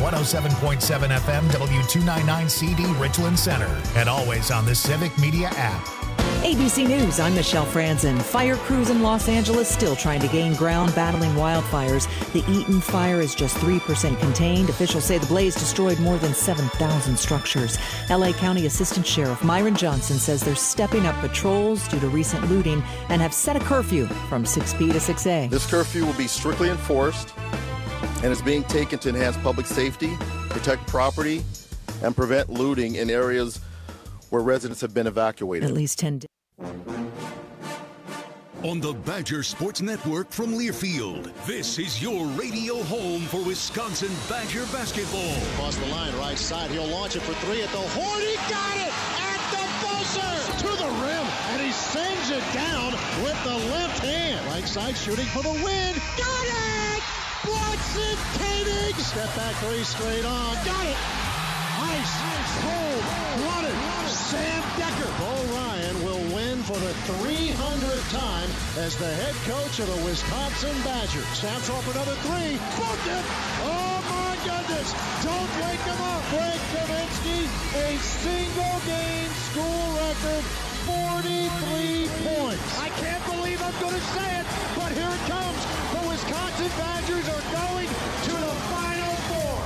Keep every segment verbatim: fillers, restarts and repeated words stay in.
one oh seven point seven F M, W two ninety-nine C D, Richland Center, and always on the Civic Media app. A B C News, I'm Michelle Franzen. Fire crews in Los Angeles still trying to gain ground battling wildfires. The Eaton fire is just three percent contained. Officials say the blaze destroyed more than seven thousand structures. L A County Assistant Sheriff Myron Johnson says they're stepping up patrols due to recent looting and have set a curfew from six p to six a. This curfew will be strictly enforced and is being taken to enhance public safety, protect property, and prevent looting in areas where residents have been evacuated. At least ten days. On the Badger Sports Network from Learfield, this is your radio home for Wisconsin Badger basketball. Across the line, right side, he'll launch it for three at the horn. He got it at the buzzer to the rim, and he sends it down with the left hand. Right side, shooting for the win. Got it! Bronson Koenig! Step back three straight on. Got it! Ice, cold, run it. Sam Decker. Bo Ryan will win for the three hundredth time as the head coach of the Wisconsin Badgers. Snaps off another three. Booked it. Oh my goodness. Don't wake him up. Greg Kaminsky, a single game school record, forty-three points. I can't believe I'm going to say it, but here it comes. The Wisconsin Badgers are going to the Final Four.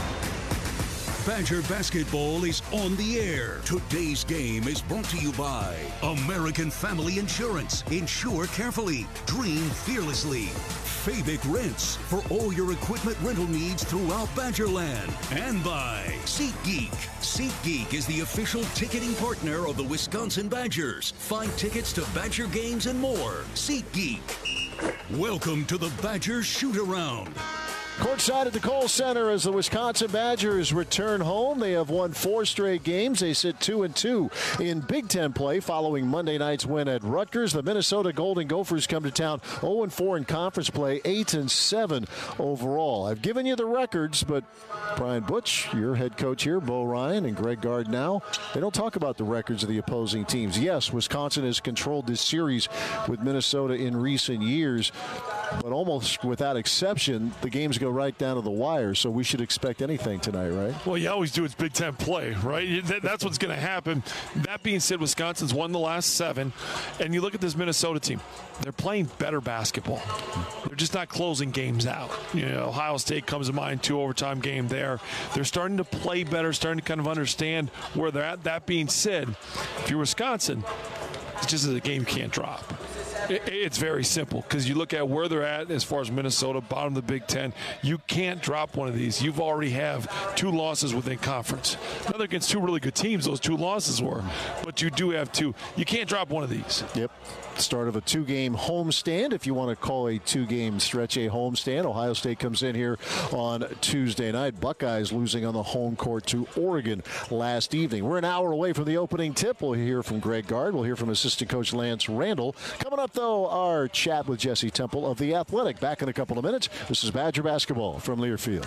Badger basketball is on the air. Today's game is brought to you by American Family Insurance. Insure carefully. Dream fearlessly. Fabic Rents for all your equipment rental needs throughout Badgerland. And by SeatGeek. SeatGeek is the official ticketing partner of the Wisconsin Badgers. Find tickets to Badger games and more. SeatGeek. Welcome to the Badgers Shoot-Around. Courtside at the Kohl Center as the Wisconsin Badgers return home. They have won four straight games. They sit two and two in Big Ten play following Monday night's win at Rutgers. The Minnesota Golden Gophers come to town oh and four in conference play, eight and seven overall. I've given you the records, but Brian Butch, your head coach here, Bo Ryan and Greg Gardner, they don't talk about the records of the opposing teams. Yes, Wisconsin has controlled this series with Minnesota in recent years, but almost without exception, the games go right down to the wire, so we should expect anything tonight, right? Well, you always do. It's Big Ten play, right? That's what's going to happen. That being said, Wisconsin's won the last seven, and you look at this Minnesota team. They're playing better basketball. They're just not closing games out. You know, Ohio State comes to mind, two overtime game there. They're starting to play better, starting to kind of understand where they're at. That being said, if you're Wisconsin, it's just that the game can't drop. It's very simple because you look at where they're at as far as Minnesota, bottom of the Big Ten. You can't drop one of these. You've already have two losses within conference. Now they're against two really good teams, those two losses were. But you do have two. You can't drop one of these. Yep. Start of a two-game homestand, if you want to call a two-game stretch a homestand. Ohio State comes in here on Tuesday night. Buckeyes losing on the home court to Oregon last evening. We're an hour away from the opening tip. We'll hear from Greg Gard. We'll hear from assistant coach Lance Randall. Coming up, though, our chat with Jesse Temple of The Athletic. Back in a couple of minutes. This is Badger Basketball from Learfield.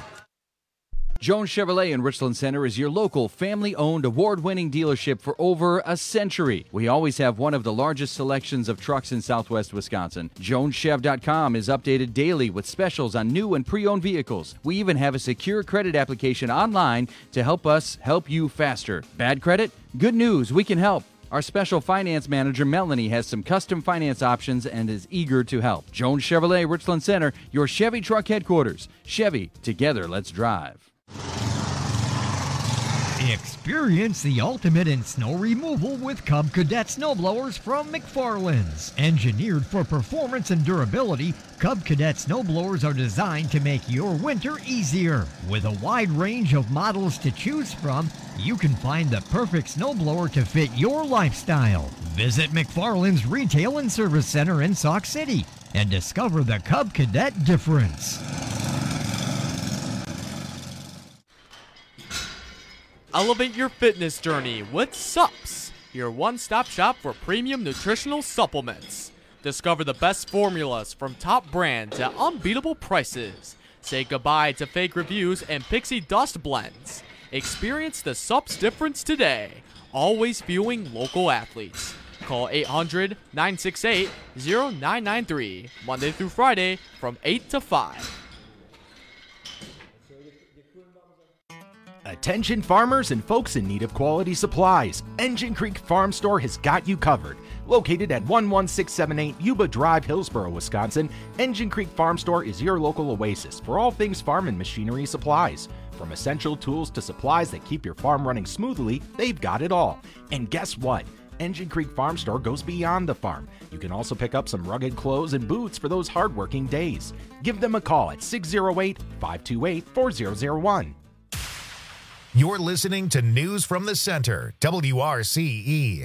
Jones Chevrolet in Richland Center is your local family-owned award-winning dealership for over a century. We always have one of the largest selections of trucks in southwest Wisconsin. Jones Chev dot com is updated daily with specials on new and pre-owned vehicles. We even have a secure credit application online to help us help you faster. Bad credit? Good news, we can help. Our special finance manager, Melanie, has some custom finance options and is eager to help. Jones Chevrolet, Richland Center, your Chevy truck headquarters. Chevy, together, let's drive. Experience the ultimate in snow removal with Cub Cadet snowblowers from McFarland's. Engineered for performance and durability, Cub Cadet snowblowers are designed to make your winter easier. With a wide range of models to choose from, you can find the perfect snowblower to fit your lifestyle. Visit McFarland's Retail and Service Center in Sauk City and discover the Cub Cadet difference. Elevate your fitness journey with S U P S, your one-stop shop for premium nutritional supplements. Discover the best formulas from top brands at unbeatable prices. Say goodbye to fake reviews and pixie dust blends. Experience the S U P S difference today. Always fueling local athletes. Call eight hundred, nine six eight, zero nine nine three, Monday through Friday from eight to five. Attention farmers and folks in need of quality supplies. Engine Creek Farm Store has got you covered. Located at one one six seven eight Yuba Drive, Hillsboro, Wisconsin, Engine Creek Farm Store is your local oasis for all things farm and machinery supplies. From essential tools to supplies that keep your farm running smoothly, they've got it all. And guess what? Engine Creek Farm Store goes beyond the farm. You can also pick up some rugged clothes and boots for those hardworking days. Give them a call at six oh eight, five two eight, four oh oh one. You're listening to News from the Center, W R C E.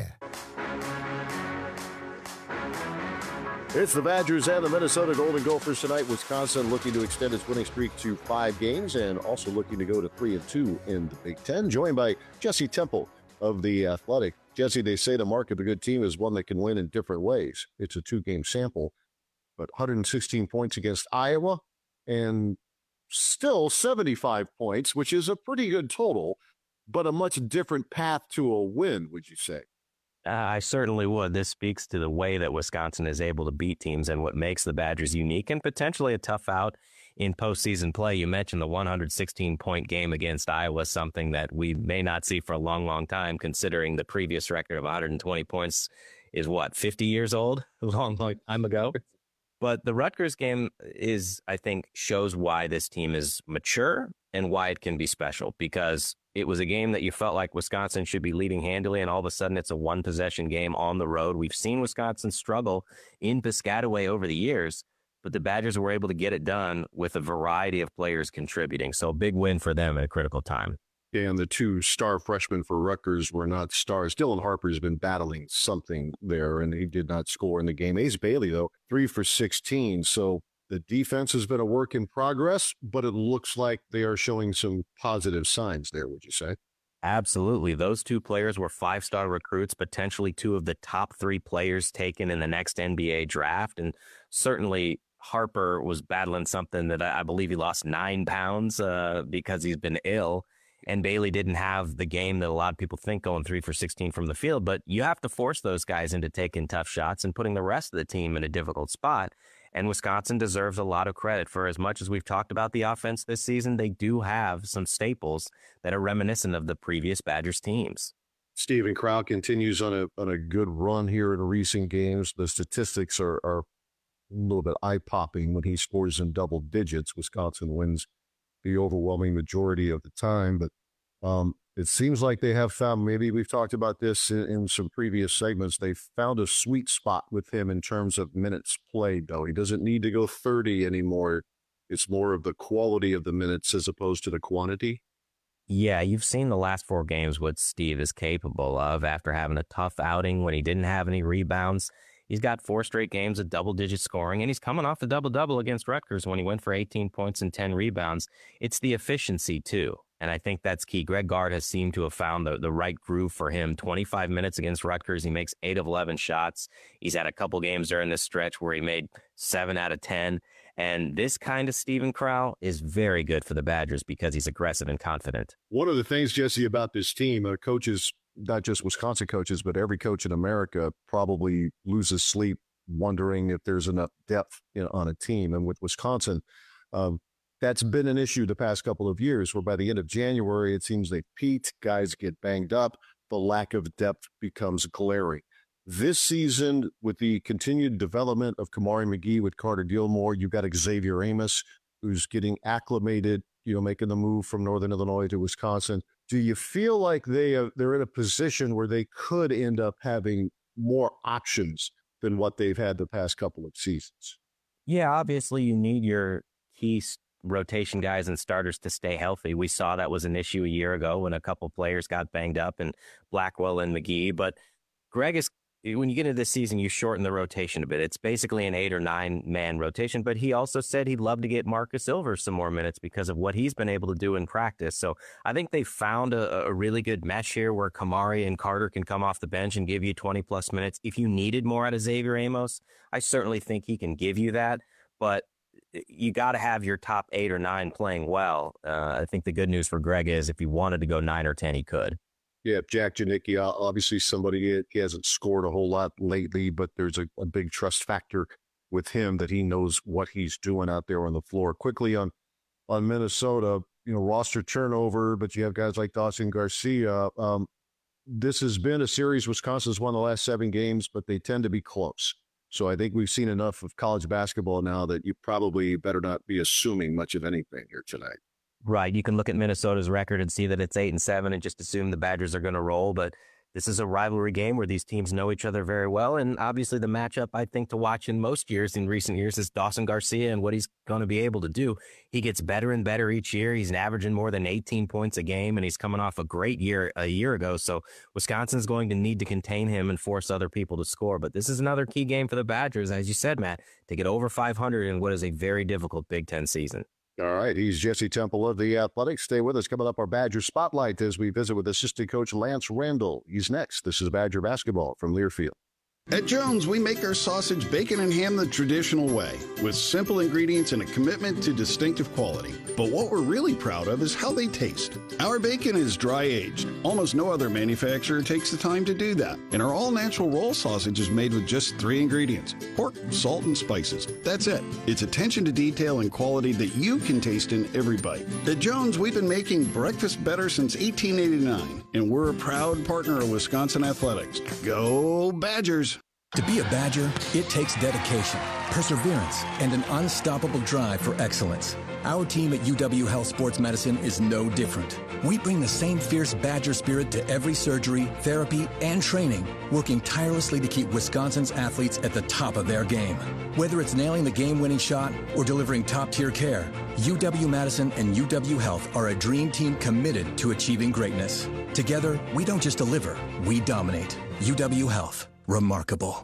It's the Badgers and the Minnesota Golden Gophers tonight. Wisconsin looking to extend its winning streak to five games and also looking to go to three and two in the Big Ten. Joined by Jesse Temple of The Athletic. Jesse, they say the mark of a good team is one that can win in different ways. It's a two-game sample, but one hundred sixteen points against Iowa and still seventy-five points, which is a pretty good total, but a much different path to a win, would you say? Uh, I certainly would. This speaks to the way that Wisconsin is able to beat teams and what makes the Badgers unique and potentially a tough out in postseason play. You mentioned the one hundred sixteen point game against Iowa, something that we may not see for a long, long time, considering the previous record of one hundred twenty points is what, fifty years old? A long, long time ago. But the Rutgers game is, I think, shows why this team is mature and why it can be special, because it was a game that you felt like Wisconsin should be leading handily, and all of a sudden it's a one-possession game on the road. We've seen Wisconsin struggle in Piscataway over the years, but the Badgers were able to get it done with a variety of players contributing. So a big win for them at a critical time. And the two star freshmen for Rutgers were not stars. Dylan Harper's been battling something there, and he did not score in the game. Ace Bailey, though, three for sixteen. So the defense has been a work in progress, but it looks like they are showing some positive signs there, would you say? Absolutely. Those two players were five-star recruits, potentially two of the top three players taken in the next N B A draft. And certainly Harper was battling something that I, I believe he lost nine pounds uh, because he's been ill. And Bailey didn't have the game that a lot of people think, going three for sixteen from the field. But you have to force those guys into taking tough shots and putting the rest of the team in a difficult spot. And Wisconsin deserves a lot of credit for, as much as we've talked about the offense this season, they do have some staples that are reminiscent of the previous Badgers teams. Stephen Crowl continues on a on a good run here in recent games. The statistics are, are a little bit eye-popping when he scores in double digits. Wisconsin wins the overwhelming majority of the time, but um, it seems like they have found, maybe we've talked about this in, in some previous segments, they found a sweet spot with him in terms of minutes played, though. He doesn't need to go thirty anymore. It's more of the quality of the minutes as opposed to the quantity. Yeah, you've seen the last four games what Steve is capable of after having a tough outing when he didn't have any rebounds. He's got four straight games of double-digit scoring, and he's coming off the double-double against Rutgers when he went for eighteen points and ten rebounds. It's the efficiency, too, and I think that's key. Greg Gard has seemed to have found the, the right groove for him. twenty-five minutes against Rutgers, he makes eight of eleven shots. He's had a couple games during this stretch where he made seven out of ten, and this kind of Stephen Crowl is very good for the Badgers because he's aggressive and confident. One of the things, Jesse, about this team, uh, coaches – not just Wisconsin coaches, but every coach in America probably loses sleep wondering if there's enough depth in, on a team. And with Wisconsin, um, that's been an issue the past couple of years, where by the end of January, it seems they peaked, guys get banged up, the lack of depth becomes glaring. This season, with the continued development of Kamari McGee with Carter Gilmore, you've got Xavier Amos, who's getting acclimated, you know, making the move from Northern Illinois to Wisconsin. Do you feel like they are, they're in a position where they could end up having more options than what they've had the past couple of seasons? Yeah, obviously you need your key rotation guys and starters to stay healthy. We saw that was an issue a year ago when a couple players got banged up, and Blackwell and McGee. But Greg is, when you get into this season, you shorten the rotation a bit. It's basically an eight or nine man rotation, but he also said he'd love to get Marcus Silver some more minutes because of what he's been able to do in practice. So I think they found a, a really good mesh here where Kamari and Carter can come off the bench and give you twenty plus minutes. If you needed more out of Xavier Amos, I certainly think he can give you that, but you got to have your top eight or nine playing well. Uh, I think the good news for Greg is if he wanted to go nine or ten, he could. Yeah, Jack Janicki, obviously somebody, he hasn't scored a whole lot lately, but there's a, a big trust factor with him that he knows what he's doing out there on the floor. Quickly on on Minnesota, you know, roster turnover, but you have guys like Dawson Garcia. Um, this has been a series Wisconsin's won the last seven games, but they tend to be close. So I think we've seen enough of college basketball now that you probably better not be assuming much of anything here tonight. Right. You can look at Minnesota's record and see that it's eight and seven and just assume the Badgers are going to roll. But this is a rivalry game where these teams know each other very well. And obviously the matchup, I think, to watch in most years, in recent years, is Dawson Garcia and what he's going to be able to do. He gets better and better each year. He's averaging more than eighteen points a game, and he's coming off a great year a year ago. So Wisconsin's going to need to contain him and force other people to score. But this is another key game for the Badgers, as you said, Matt, to get over five hundred in what is a very difficult Big Ten season. All right, he's Jesse Temple of the Athletics. Stay with us. Coming up, our Badger Spotlight as we visit with assistant coach Lance Randall. He's next. This is Badger Basketball from Learfield. At Jones, we make our sausage, bacon, and ham the traditional way, with simple ingredients and a commitment to distinctive quality. But what we're really proud of is how they taste. Our bacon is dry-aged. Almost no other manufacturer takes the time to do that. And our all-natural roll sausage is made with just three ingredients: pork, salt, and spices. That's it. It's attention to detail and quality that you can taste in every bite. At Jones, we've been making breakfast better since eighteen eighty-nine, and we're a proud partner of Wisconsin Athletics. Go Badgers! To be a Badger, it takes dedication, perseverance, and an unstoppable drive for excellence. Our team at U W Health Sports Medicine is no different. We bring the same fierce Badger spirit to every surgery, therapy, and training, working tirelessly to keep Wisconsin's athletes at the top of their game. Whether it's nailing the game-winning shot or delivering top-tier care, U W-Madison and U W Health are a dream team committed to achieving greatness. Together, we don't just deliver, we dominate. U W Health. Remarkable.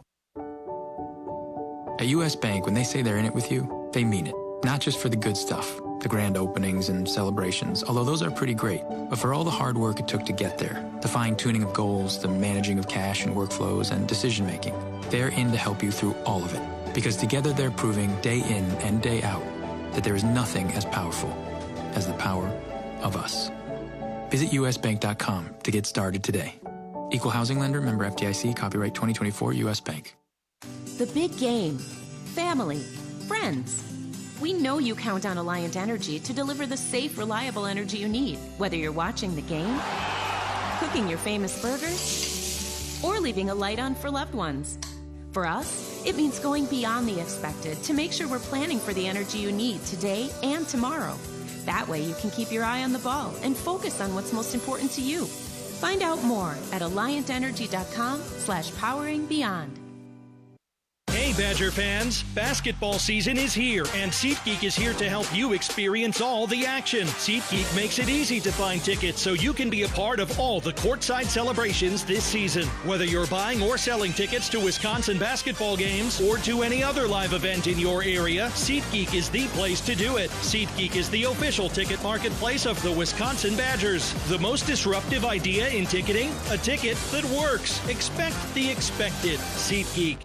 At U S Bank, when they say they're in it with you, they mean it. Not just for the good stuff, the grand openings and celebrations, although those are pretty great, but for all the hard work it took to get there, the fine-tuning of goals, the managing of cash and workflows, and decision-making. They're in to help you through all of it, because together they're proving day in and day out that there is nothing as powerful as the power of us. Visit U S bank dot com to get started today. Equal housing lender, member F D I C, copyright twenty twenty-four, U S Bank. The big game. Family. Friends. We know you count on Alliant Energy to deliver the safe, reliable energy you need, whether you're watching the game, cooking your famous burgers, or leaving a light on for loved ones. For us, it means going beyond the expected to make sure we're planning for the energy you need today and tomorrow. That way you can keep your eye on the ball and focus on what's most important to you. Find out more at alliant energy dot com slash powering beyond. Hey Badger fans, basketball season is here and SeatGeek is here to help you experience all the action. SeatGeek makes it easy to find tickets so you can be a part of all the courtside celebrations this season. Whether you're buying or selling tickets to Wisconsin basketball games or to any other live event in your area, SeatGeek is the place to do it. SeatGeek is the official ticket marketplace of the Wisconsin Badgers. The most disruptive idea in ticketing? A ticket that works. Expect the expected. SeatGeek.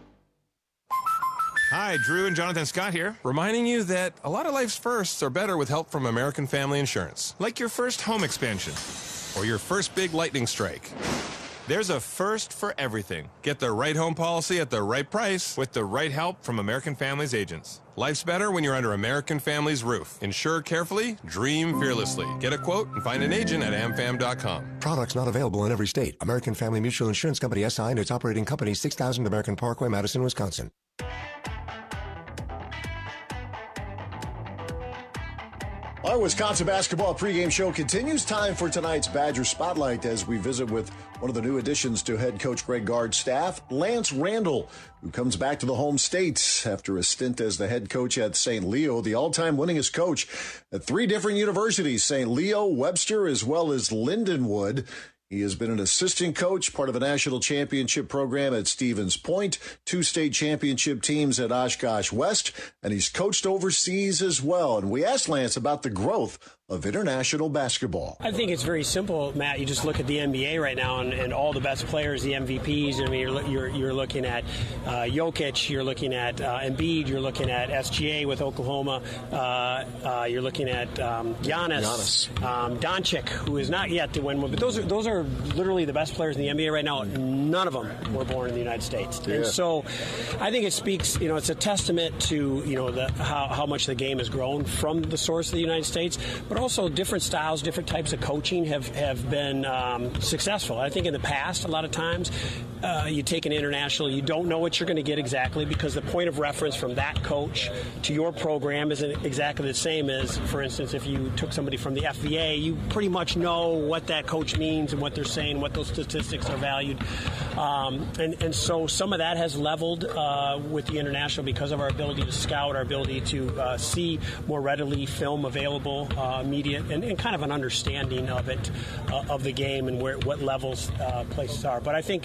Hi, Drew and Jonathan Scott here, reminding you that a lot of life's firsts are better with help from American Family Insurance. Like your first home expansion or your first big lightning strike. There's a first for everything. Get the right home policy at the right price with the right help from American Family's agents. Life's better when you're under American Family's roof. Insure carefully, dream fearlessly. Get a quote and find an agent at am fam dot com. Products not available in every state. American Family Mutual Insurance Company S I and its operating company, six thousand American Parkway, Madison, Wisconsin. Our Wisconsin basketball pregame show continues. Time for tonight's Badger Spotlight as we visit with one of the new additions to head coach Greg Gard's staff, Lance Randall, who comes back to the home state after a stint as the head coach at Saint Leo, the all-time winningest coach at three different universities, Saint Leo, Webster, as well as Lindenwood. He has been an assistant coach, part of a national championship program at Stevens Point, two state championship teams at Oshkosh West, and he's coached overseas as well. And we asked Lance about the growth of international basketball. I think it's very simple, Matt. You just look at the N B A right now and, and all the best players, the M V Ps. I mean, you're you're, you're looking at uh, Jokic, you're looking at uh, Embiid, you're looking at S G A with Oklahoma, uh, uh, you're looking at um, Giannis, Giannis. Um, Doncic, who is not yet to win one. But those are those are literally the best players in the N B A right now. None of them were born in the United States, yeah. And so I think it speaks. You know, it's a testament to you know the how, how much the game has grown from the source of the United States, but also different styles, different types of coaching have, have been um, successful. I think in the past, a lot of times, uh, you take an international, you don't know what you're going to get exactly because the point of reference from that coach to your program isn't exactly the same as, for instance, if you took somebody from the F V A, you pretty much know what that coach means and what they're saying, what those statistics are valued. Um, and, and so some of that has leveled uh, with the international because of our ability to scout, our ability to uh, see more readily film available, uh, media, and, and kind of an understanding of it, uh, of the game and where what levels uh, places are. But I think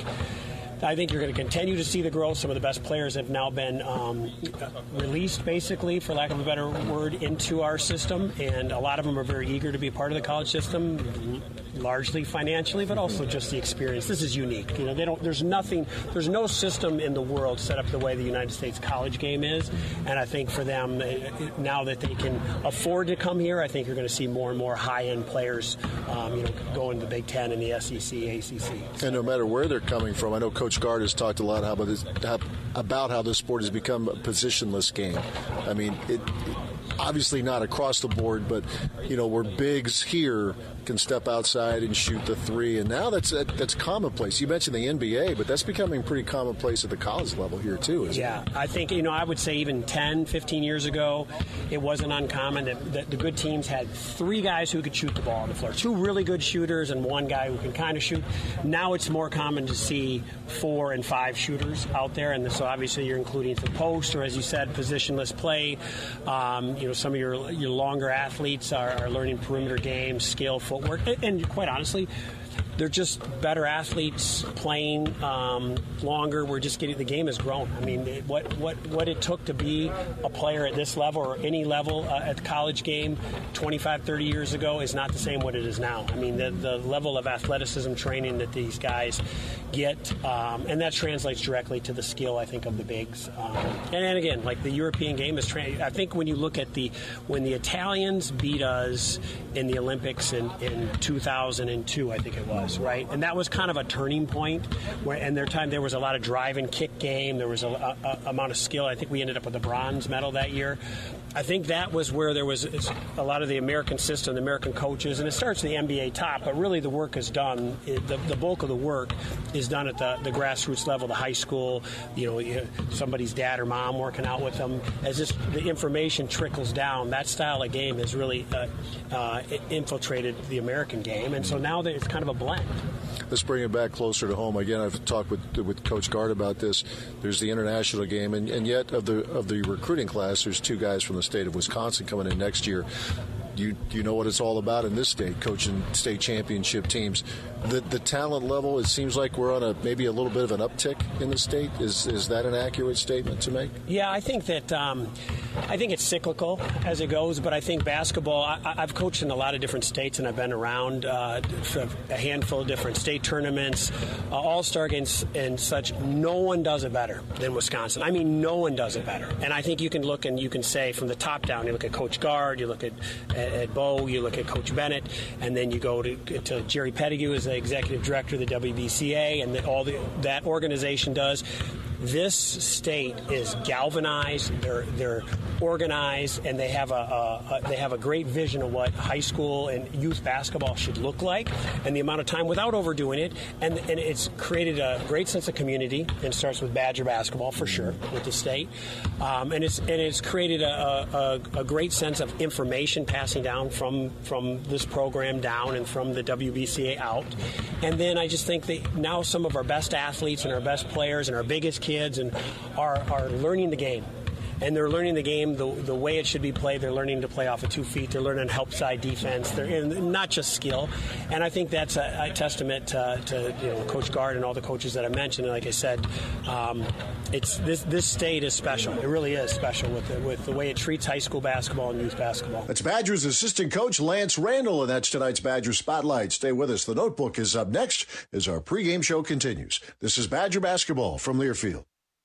I think you're going to continue to see the growth. Some of the best players have now been um, released, basically, for lack of a better word, into our system, and a lot of them are very eager to be part of the college system, largely financially, but also just the experience. This is unique. You know, they don't. There's nothing. There's no system in the world set up the way the United States college game is, and I think for them now that they can afford to come here, I think you're going to see more and more high-end players, um, you know, going to the Big Ten and the S E C, A C C. And no matter where they're coming from, I know Coach Coach Gard has talked a lot how about, this, how, about how this sport has become a positionless game. I mean, it, obviously not across the board, but, you know, where bigs here can step outside and shoot the three, and now that's that's commonplace. You mentioned the N B A, but that's becoming pretty commonplace at the college level here too, isn't yeah, it? Yeah, I think, you know, I would say even ten, fifteen years ago, it wasn't uncommon that, that the good teams had three guys who could shoot the ball on the floor, two really good shooters and one guy who can kind of shoot. Now it's more common to see four and five shooters out there, and so obviously you're including the post, or as you said, positionless play. Um, you know, some of your your longer athletes are, are learning perimeter game, skill, footwork, and, and quite honestly, they're just better athletes playing um, longer. We're just getting, the game has grown. I mean, it, what what what it took to be a player at this level or any level uh, at the college game twenty-five, thirty years ago is not the same what it is now. I mean, the, the level of athleticism training that these guys get, um, and that translates directly to the skill, I think, of the bigs. Um, and then again, like the European game is, tra- I think when you look at the, when the Italians beat us in the Olympics in, in two thousand two, I think it was, right? And that was kind of a turning point where, in their time, there was a lot of drive and kick game. There was a, a, a amount of skill. I think we ended up with a bronze medal that year. I think that was where there was a lot of the American system, the American coaches, and it starts at the N B A top, but really the work is done, the, the bulk of the work is done at the, the grassroots level, the high school, you know, somebody's dad or mom working out with them. As this, the information trickles down, that style of game has really uh, uh, infiltrated the American game, and so now that it's kind of a blend. Let's bring it back closer to home. Again, I've talked with with Coach Gard about this. There's the international game, and, and yet of the of the recruiting class, there's two guys from the state of Wisconsin coming in next year. You you know what it's all about in this state, coaching state championship teams. The the talent level, it seems like we're on a maybe a little bit of an uptick in the state. Is is that an accurate statement to make? Yeah, I think that um, I think it's cyclical as it goes, but I think basketball. I, I've coached in a lot of different states, and I've been around uh, for a handful of different state tournaments, uh, all-star games, and such. No one does it better than Wisconsin. I mean, no one does it better. And I think you can look and you can say from the top down. You look at Coach Gard, you look at at Bo, you look at Coach Bennett, and then you go to, to Jerry Pettigrew as the executive director of the W B C A, and the, all the, that organization does. This state is galvanized. They're they're organized, and they have a, a, a they have a great vision of what high school and youth basketball should look like, and the amount of time without overdoing it. And and it's created a great sense of community. And it starts with Badger basketball for sure with the state, um, and it's and it's created a, a, a great sense of information passing down from from this program down and from the W B C A out. And then I just think that now some of our best athletes and our best players and our biggest kids and are, are learning the game. And they're learning the game the, the way it should be played. They're learning to play off of two feet. They're learning help side defense. They're in, not just skill. And I think that's a, a testament to, to you know Coach Gard and all the coaches that I mentioned. And like I said, um, it's this this state is special. It really is special with the, with the way it treats high school basketball and youth basketball. That's Badgers assistant coach Lance Randall, and that's tonight's Badger Spotlight. Stay with us. The Notebook is up next as our pregame show continues. This is Badger basketball from Learfield.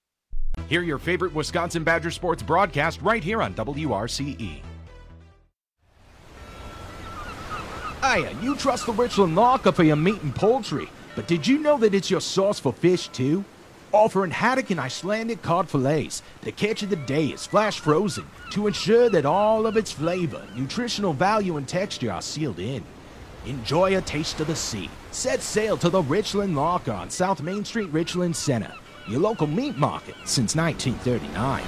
Hear your favorite Wisconsin Badger sports broadcast right here on W R C E. Hiya, you trust the Richland Law for your meat and poultry, but did you know that it's your source for fish too? Offering haddock and Icelandic cod fillets, the catch of the day is flash frozen to ensure that all of its flavor, nutritional value, and texture are sealed in. Enjoy a taste of the sea. Set sail to the Richland Lock on South Main Street, Richland Center. Your local meat market since nineteen thirty-nine.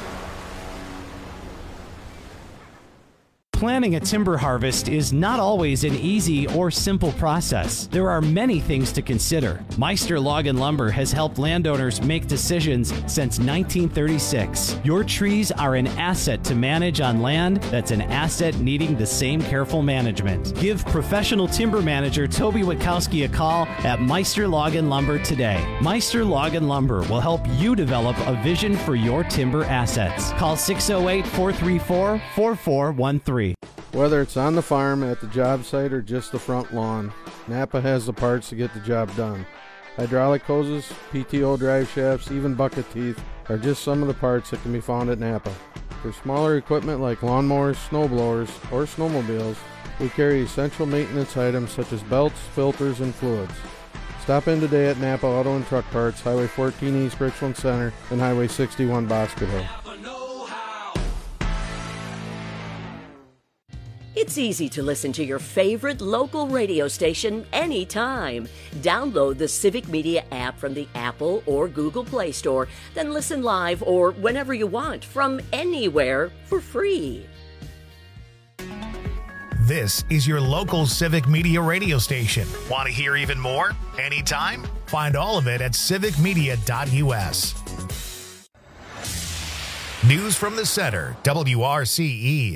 Planning a timber harvest is not always an easy or simple process. There are many things to consider. Meister Log and Lumber has helped landowners make decisions since nineteen thirty-six. Your trees are an asset to manage on land that's an asset needing the same careful management. Give professional timber manager Toby Witkowski a call at Meister Log and Lumber today. Meister Log and Lumber will help you develop a vision for your timber assets. Call six oh eight, four three four, four four one three. Whether it's on the farm, at the job site, or just the front lawn, Napa has the parts to get the job done. Hydraulic hoses, P T O drive shafts, even bucket teeth are just some of the parts that can be found at Napa. For smaller equipment like lawnmowers, snowblowers, or snowmobiles, we carry essential maintenance items such as belts, filters, and fluids. Stop in today at Napa Auto and Truck Parts, Highway fourteen East Richland Center and Highway sixty-one Bosque Hill. It's easy to listen to your favorite local radio station anytime. Download the Civic Media app from the Apple or Google Play Store, then listen live or whenever you want from anywhere for free. This is your local Civic Media radio station. Want to hear even more? Anytime? Find all of it at civic media dot u s. News from the Center, W R C E.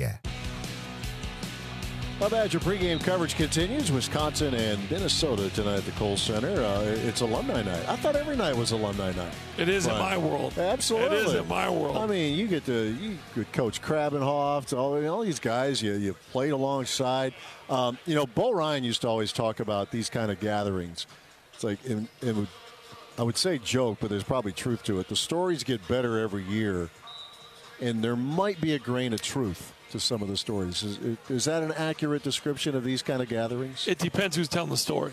Well, Badger pregame coverage continues. Wisconsin and Minnesota tonight at the Kohl Center. Uh, it's alumni night. I thought every night was alumni night. It is but in my world. Absolutely. It is in my world. I mean, you get to you get Coach Krabenhoff, all, all these guys you, you played alongside. Um, you know, Bo Ryan used to always talk about these kind of gatherings. It's like, it, it would, I would say joke, but there's probably truth to it. The stories get better every year, and there might be a grain of truth to some of the stories. Is, is that an accurate description of these kind of gatherings? It depends who's telling the story.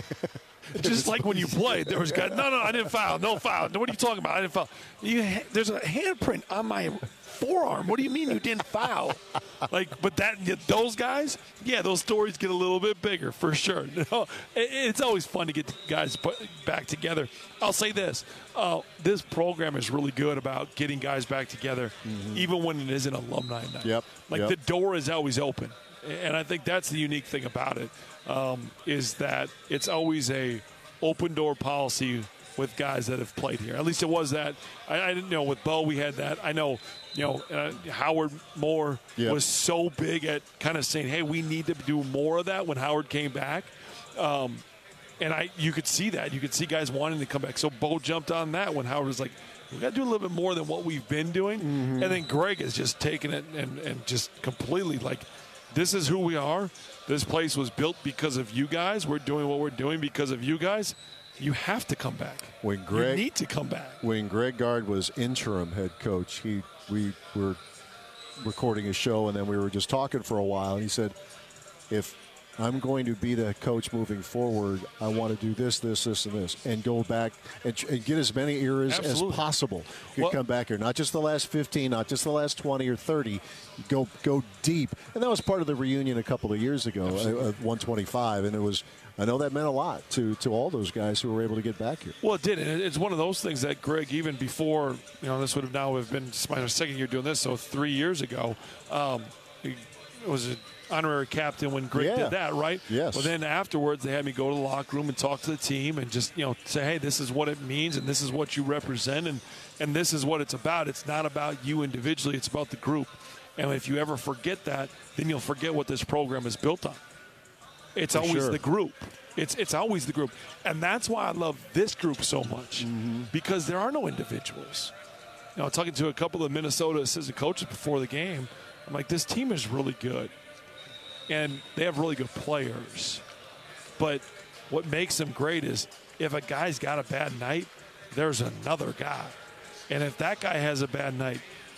Just like when you played, there was guys, no, no, I didn't foul, no foul. What are you talking about? I didn't foul. You, there's a handprint on my forearm. What do you mean you didn't foul? Like, but that those guys, yeah, those stories get a little bit bigger for sure. It's always fun to get guys back together. I'll say this: uh, this program is really good about getting guys back together, mm-hmm. even when it isn't alumni night. Yep. Like yep. the door is always open, and I think that's the unique thing about it. Um, is that it's always a open door policy with guys that have played here. At least it was that. I, I didn't know with Bo we had that. I know, you know, uh, Howard Moore yep. was so big at kind of saying, "Hey, we need to do more of that." When Howard came back, um, and I, you could see that. You could see guys wanting to come back. So Bo jumped on that when Howard was like, "We got to do a little bit more than what we've been doing." Mm-hmm. And then Greg has just taken it and, and just completely like, this is who we are. This place was built because of you guys. We're doing what we're doing because of you guys. You have to come back. When Greg, you need to come back. When Greg Gard was interim head coach, he we were recording a show, and then we were just talking for a while. And he said, if I'm going to be the coach moving forward, I want to do this, this, this, and this, and go back and, and get as many eras Absolutely. as possible. You well, come back here, not just the last fifteen, not just the last twenty or thirty. Go go deep, and that was part of the reunion a couple of years ago at one twenty-five, and it was. I know that meant a lot to, to all those guys who were able to get back here. Well, it did. And it's one of those things that Greg, even before, you know, this would have now have been my second year doing this, so three years ago, um, he was an honorary captain when Greg yeah. did that, right? Yes. Well, then afterwards, they had me go to the locker room and talk to the team and just, you know, say, hey, this is what it means and this is what you represent and, and this is what it's about. It's not about you individually. It's about the group. And if you ever forget that, then you'll forget what this program is built on. It's For always sure. the group. It's it's always the group. And that's why I love this group so much, mm-hmm. because there are no individuals. You know, talking to a couple of Minnesota assistant coaches before the game, I'm like, this team is really good. And they have really good players. But what makes them great is if a guy's got a bad night, there's another guy. And if that guy has a bad night,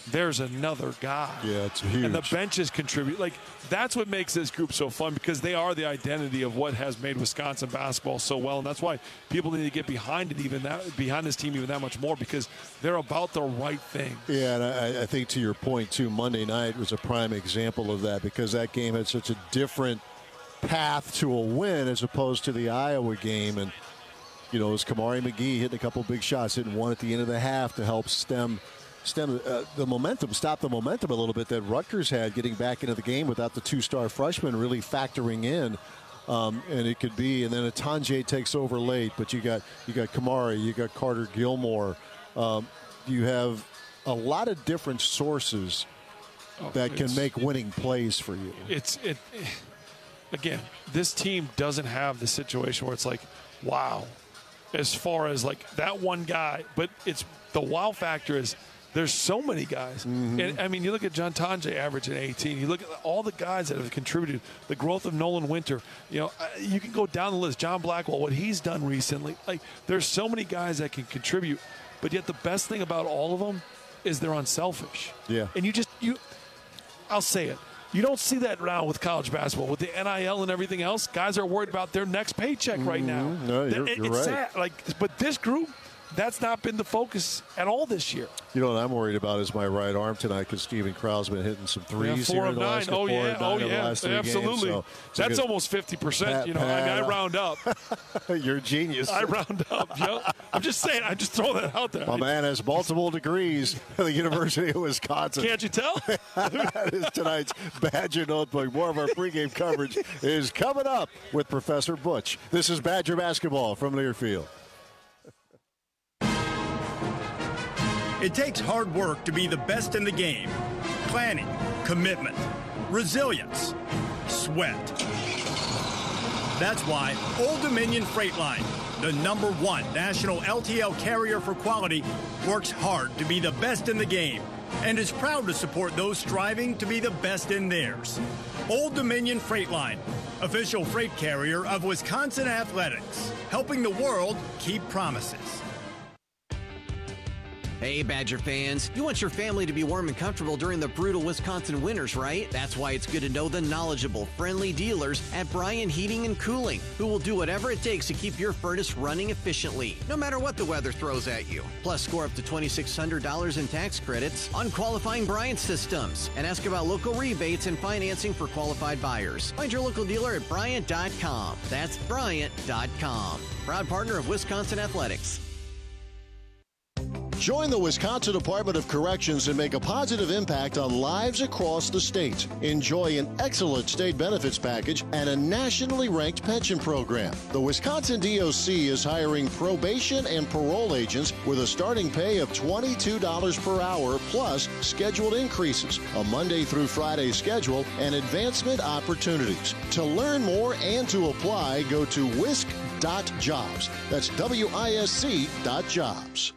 there's another guy. Yeah, it's huge. And the benches contribute. Like, that's what makes this group so fun, because they are the identity of what has made Wisconsin basketball so well. And that's why people need to get behind it, even that, behind this team even that much more, because they're about the right thing. Yeah, and I, I think to your point, too, Monday night was a prime example of that, because that game had such a different path to a win as opposed to the Iowa game. And, you know, it was Kamari McGee hitting a couple big shots, hitting one at the end of the half to help stem stem uh, the momentum, stop the momentum a little bit that Rutgers had getting back into the game without the two-star freshman really factoring in. Um, and it could be, and then Atonje takes over late, but you got you got Kamari, you got Carter Gilmore. Um, you have a lot of different sources oh, that can make winning plays for you. It's it. Again, this team doesn't have the situation where it's like, wow, as far as like that one guy. But it's the wow factor is there's so many guys. Mm-hmm. And I mean, you look at John Tonje averaging eighteen. You look at all the guys that have contributed, the growth of Nolan Winter. You know, you can go down the list. John Blackwell, what he's done recently. Like, there's so many guys that can contribute. But yet the best thing about all of them is they're unselfish. Yeah. And you just, you, I'll say it. You don't see that now with college basketball. With the N I L and everything else, guys are worried about their next paycheck mm-hmm. right now. No, you're, it, you're it's right. sad. Like, but this group, that's not been the focus at all this year. You know what I'm worried about is my right arm tonight, because Steven Krau's been hitting some threes yeah, four here of in the nine. last Oh, four yeah. of nine Oh, of the yeah. last three Absolutely. games. So, so that's almost fifty percent. Pat, you know, Pat, I, mean, I round up. You're a genius. I round up. You know? I'm just saying. I'm just throwing that out there. My man has multiple degrees at the University of Wisconsin. Can't you tell? That is tonight's Badger Notebook. More of our pregame coverage is coming up with Professor Butch. This is Badger Basketball from Learfield. It takes hard work to be the best in the game. Planning, commitment, resilience, sweat. That's why Old Dominion Freight Line, the number one national L T L carrier for quality, works hard to be the best in the game and is proud to support those striving to be the best in theirs. Old Dominion Freight Line, official freight carrier of Wisconsin Athletics, helping the world keep promises. Hey, Badger fans, you want your family to be warm and comfortable during the brutal Wisconsin winters, right? That's why it's good to know the knowledgeable, friendly dealers at Bryant Heating and Cooling, who will do whatever it takes to keep your furnace running efficiently, no matter what the weather throws at you. Plus, score up to two thousand six hundred dollars in tax credits on qualifying Bryant systems, and ask about local rebates and financing for qualified buyers. Find your local dealer at Bryant dot com. That's Bryant dot com. Proud partner of Wisconsin Athletics. Join the Wisconsin Department of Corrections and make a positive impact on lives across the state. Enjoy an excellent state benefits package and a nationally ranked pension program. The Wisconsin D O C is hiring probation and parole agents with a starting pay of twenty-two dollars per hour plus scheduled increases, a Monday through Friday schedule, and advancement opportunities. To learn more and to apply, go to wisc dot jobs. That's W I S C dot jobs.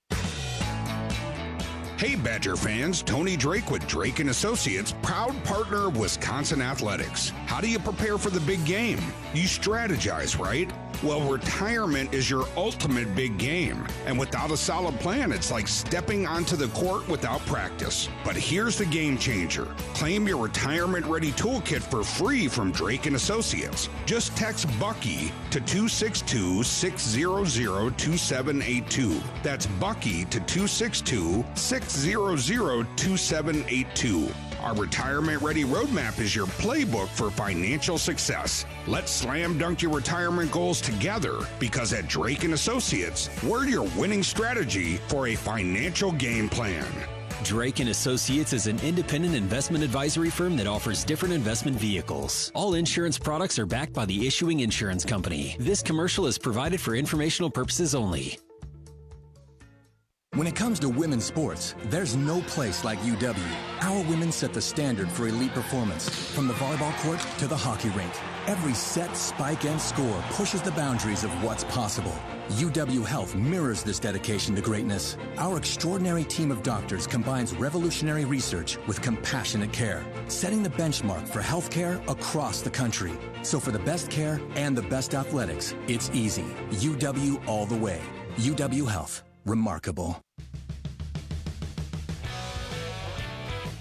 Hey, Badger fans, Tony Drake with Drake and Associates, proud partner of Wisconsin Athletics. How do you prepare for the big game? You strategize, right? Well, retirement is your ultimate big game. And without a solid plan, it's like stepping onto the court without practice. But here's the game changer. Claim your retirement-ready toolkit for free from Drake and Associates. Just text Bucky to two six two, six zero zero, two seven eight two. That's Bucky to two six two, six zero zero, two seven eight two. Our Retirement Ready Roadmap is your playbook for financial success. Let's slam dunk your retirement goals together, because at Drake and Associates, we're your winning strategy for a financial game plan. Drake and Associates is an independent investment advisory firm that offers different investment vehicles. All insurance products are backed by the issuing insurance company. This commercial is provided for informational purposes only. When it comes to women's sports, there's no place like U W. Our women set the standard for elite performance, from the volleyball court to the hockey rink. Every set, spike, and score pushes the boundaries of what's possible. U W Health mirrors this dedication to greatness. Our extraordinary team of doctors combines revolutionary research with compassionate care, setting the benchmark for healthcare across the country. So for the best care and the best athletics, it's easy. U W all the way. U W Health. Remarkable.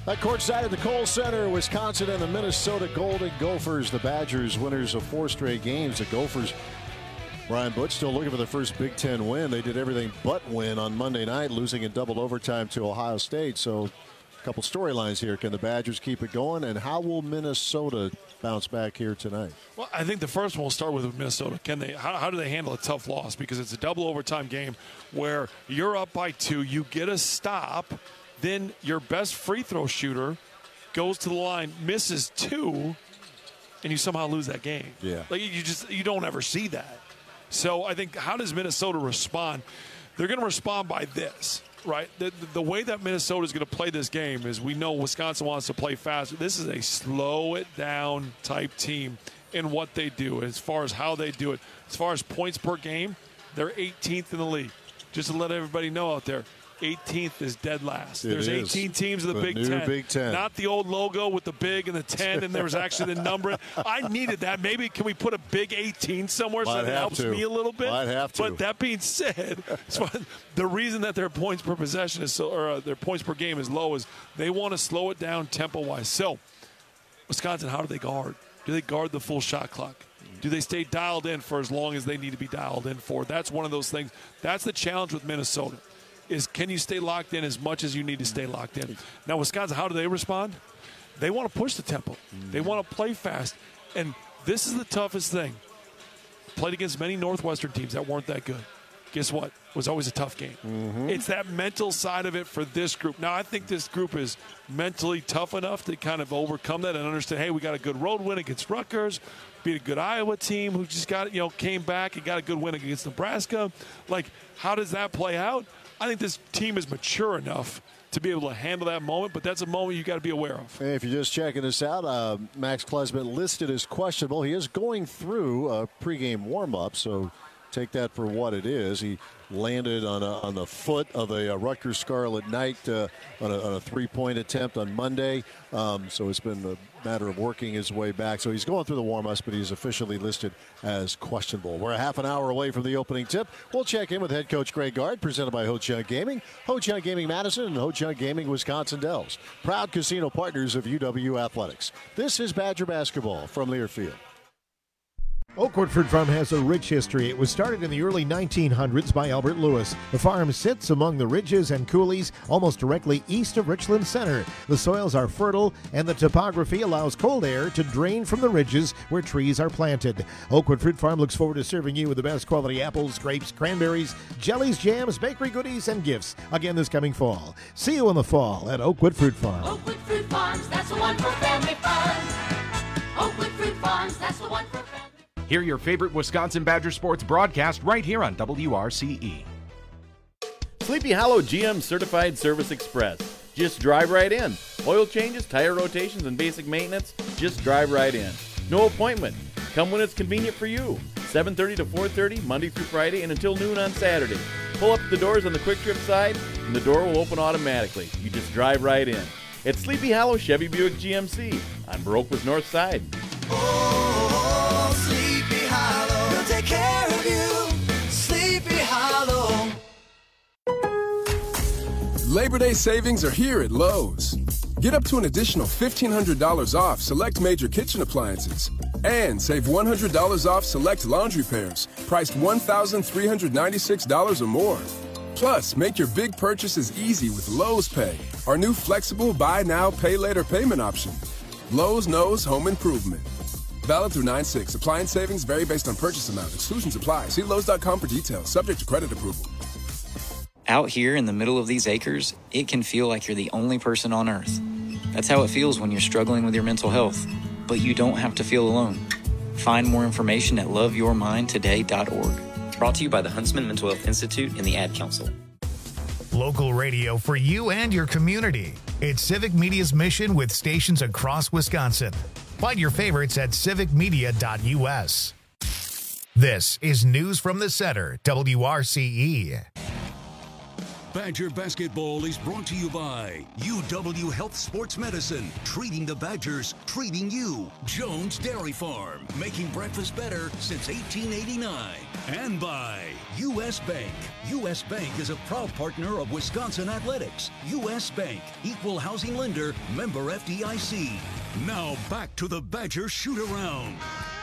At courtside at the Kohl Center, Wisconsin and the Minnesota Golden Gophers. The Badgers winners of four straight games. The Gophers, Brian Butch, still looking for their first Big Ten win. They did everything but win on Monday night, losing in double overtime to Ohio State. So a couple storylines here. Can the Badgers keep it going? And how will Minnesota bounce back here tonight? Well, I think the first one will start with Minnesota. Can they? How, how do they handle a tough loss? Because it's a double overtime game where you're up by two, you get a stop, then your best free throw shooter goes to the line, misses two, and you somehow lose that game. Yeah. Like you just you don't ever see that. So I think, how does Minnesota respond? They're going to respond by this, right? The, the way that Minnesota is going to play this game is, we know Wisconsin wants to play fast. This is a slow it down type team in what they do. As far as how they do it, as far as points per game, they're eighteenth in the league. Just to let everybody know out there, eighteenth is dead last. It There's is. eighteen teams in the, The Big new Ten. Big Ten. Not the old logo with the big and the ten, and there was actually the number. I needed that. Maybe can we put a big eighteen somewhere so Might that it have helps to. me a little bit? Might have to. But that being said, so the reason that their points per possession is so, or uh, their points per game is low is they want to slow it down tempo-wise. So, Wisconsin, how do they guard? Do they guard the full shot clock? Do they stay dialed in for as long as they need to be dialed in for? That's one of those things. That's the challenge with Minnesota, is can you stay locked in as much as you need to stay locked in? Now, Wisconsin, how do they respond? They want to push the tempo. They want to play fast. And this is the toughest thing. Played against many Northwestern teams that weren't that good. Guess what? It was always a tough game. Mm-hmm. It's that mental side of it for this group. Now, I think this group is mentally tough enough to kind of overcome that and understand, hey, we got a good road win against Rutgers, beat a good Iowa team who just got, you know, came back and got a good win against Nebraska. Like, how does that play out? I think this team is mature enough to be able to handle that moment, but that's a moment you got to be aware of. Hey, if you're just checking this out, uh, Max Klesmit listed as questionable. He is going through a pregame warm-up, so take that for what it is. He landed on a, on the foot of a, a Rutgers Scarlet Knight uh, on, a, on a three-point attempt on Monday. Um, so it's been a matter of working his way back. So he's going through the warm-ups, but he's officially listed as questionable. We're a half an hour away from the opening tip. We'll check in with head coach Greg Gard, presented by Ho Chunk Gaming, Ho Chunk Gaming Madison, and Ho Chunk Gaming Wisconsin Dells, proud casino partners of U W Athletics. This is Badger basketball from Learfield. Oakwood Fruit Farm has a rich history. It was started in the early nineteen hundreds by Albert Lewis. The farm sits among the ridges and coulees almost directly east of Richland Center. The soils are fertile, and the topography allows cold air to drain from the ridges where trees are planted. Oakwood Fruit Farm looks forward to serving you with the best quality apples, grapes, cranberries, jellies, jams, bakery goodies, and gifts again this coming fall. See you in the fall at Oakwood Fruit Farm. Oakwood Fruit Farms, that's the one for family fun. Oakwood Fruit Farms, that's the one for family. Hear your favorite Wisconsin Badger sports broadcast right here on W R C E. Sleepy Hollow G M Certified Service Express. Just drive right in. Oil changes, tire rotations, and basic maintenance, just drive right in. No appointment. Come when it's convenient for you. seven thirty to four thirty, Monday through Friday, and until noon on Saturday. Pull up the doors on the Quick Trip side, and the door will open automatically. You just drive right in. It's Sleepy Hollow Chevy Buick G M C on Baroqua's North Side. Oh, Sleepy Hollow, we'll take care of you. Sleepy Hollow. Labor Day savings are here at Lowe's. Get up to an additional fifteen hundred dollars off select major kitchen appliances. And save one hundred dollars off select laundry pairs, priced one thousand three hundred ninety-six dollars or more. Plus, make your big purchases easy with Lowe's Pay, our new flexible buy now, pay later payment option. Lowe's knows home improvement. Valid through nine six. Appliance savings vary based on purchase amount. Exclusions apply. See Lowe's dot com for details. Subject to credit approval. Out here in the middle of these acres, it can feel like you're the only person on Earth. That's how it feels when you're struggling with your mental health. But you don't have to feel alone. Find more information at love your mind today dot org. Brought to you by the Huntsman Mental Health Institute and the Ad Council. Local radio for you and your community. It's Civic Media's mission with stations across Wisconsin. Find your favorites at civic media dot U S. This is News from the Center, W R C E. Badger Basketball is brought to you by U W Health Sports Medicine, treating the Badgers, treating you. Jones Dairy Farm, making breakfast better since eighteen eighty-nine. And by U S Bank. U S Bank is a proud partner of Wisconsin Athletics. U S Bank, equal housing lender, member F D I C. Now back to the Badger shoot-around.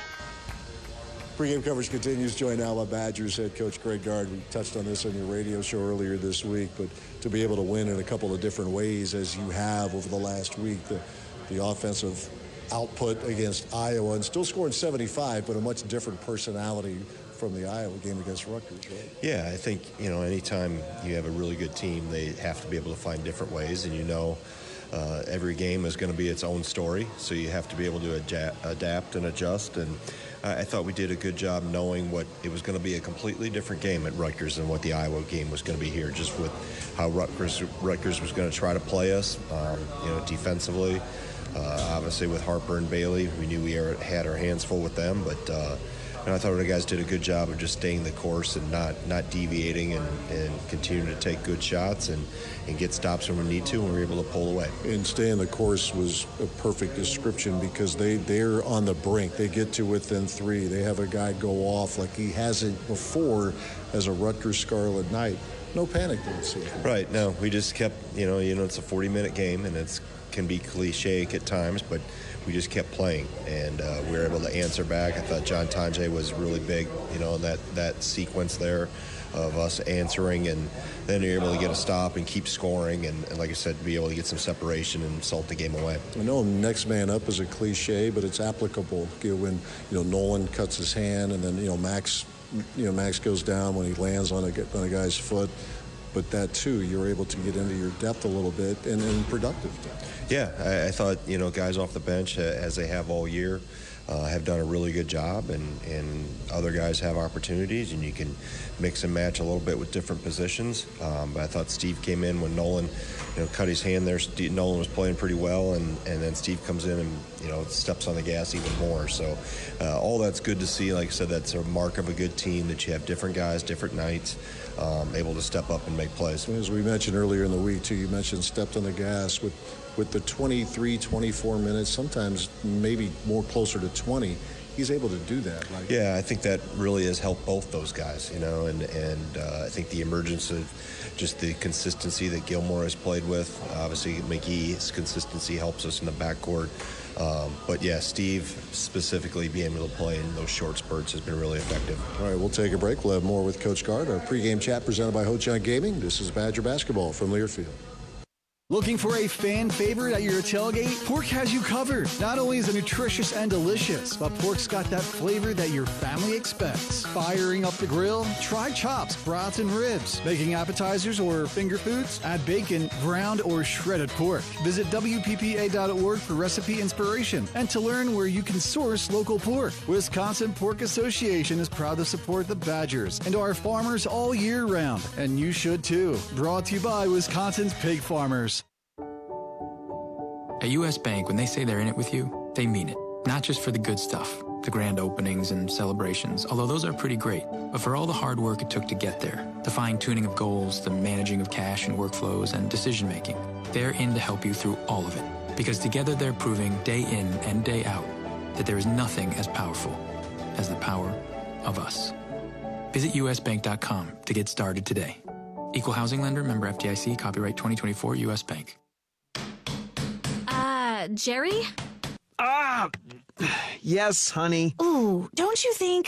Pre-game coverage continues. Joined now by Badgers head coach Greg Gard. We touched on this on your radio show earlier this week, but to be able to win in a couple of different ways as you have over the last week, the, the offensive output against Iowa and still scoring seventy-five, but a much different personality from the Iowa game against Rutgers, right? Yeah, I think, you know, anytime you have a really good team, they have to be able to find different ways, and you know, Uh, every game is going to be its own story, so you have to be able to adja- adapt and adjust. And I, I thought we did a good job knowing what it was going to be a completely different game at Rutgers than what the Iowa game was going to be here, just with how Rutgers, Rutgers was going to try to play us, um, you know, defensively. Uh, obviously, with Harper and Bailey, we knew we are, had our hands full with them, but uh, you know, I thought the guys did a good job of just staying the course and not not deviating and, and continuing to take good shots and, and get stops when we need to, and we were able to pull away. And staying the course was a perfect description because they, they're on the brink. They get to within three. They have a guy go off like he hasn't before as a Rutgers Scarlet Knight. No panic, didn't see. Right, no, we just kept, you know, you know, it's a forty-minute game, and it's can be cliche at times, but we just kept playing, and uh, we were able to answer back. I thought John Tonje was really big, you know, that, that sequence there of us answering, and then you're able to get a stop and keep scoring, and, and like I said, be able to get some separation and salt the game away. I know next man up is a cliche, but it's applicable. You know, when, you know, Nolan cuts his hand, and then, you know, Max, you know, Max goes down when he lands on a, on a guy's foot. But that, too, you're able to get into your depth a little bit and, and productive. Yeah, I, I thought, you know, guys off the bench, uh, as they have all year, uh, have done a really good job, and, and other guys have opportunities, and you can mix and match a little bit with different positions. Um, but I thought Steve came in when Nolan, you know, cut his hand there. Steve, Nolan was playing pretty well, and, and then Steve comes in and, you know, steps on the gas even more. So uh, all that's good to see. Like I said, that's a mark of a good team, that you have different guys, different nights, um, able to step up and make plays. As we mentioned earlier in the week, too, you mentioned stepped on the gas with with the twenty-three, twenty-four minutes, sometimes maybe more closer to twenty. He's able to do that. Like, yeah, I think that really has helped both those guys, you know, and, and uh, I think the emergence of just the consistency that Gilmore has played with. Obviously, McGee's consistency helps us in the backcourt. Um, but, yeah, Steve specifically being able to play in those short spurts has been really effective. All right, we'll take a break. We'll have more with Coach Gard. Our pregame chat presented by Ho-Chunk Gaming. This is Badger Basketball from Learfield. Looking for a fan favorite at your tailgate? Pork has you covered. Not only is it nutritious and delicious, but pork's got that flavor that your family expects. Firing up the grill? Try chops, brats, and ribs. Making appetizers or finger foods? Add bacon, ground, or shredded pork. Visit W P P A dot org for recipe inspiration and to learn where you can source local pork. Wisconsin Pork Association is proud to support the Badgers and our farmers all year round, and you should too. Brought to you by Wisconsin's pig farmers. At U S Bank, when they say they're in it with you, they mean it. Not just for the good stuff, the grand openings and celebrations, although those are pretty great, but for all the hard work it took to get there, the fine-tuning of goals, the managing of cash and workflows, and decision-making. They're in to help you through all of it, because together they're proving day in and day out that there is nothing as powerful as the power of us. Visit U S bank dot com to get started today. Equal housing lender, member F D I C, copyright twenty twenty-four, U S Bank. Uh, Jerry? Ah! Yes, honey. Ooh, don't you think...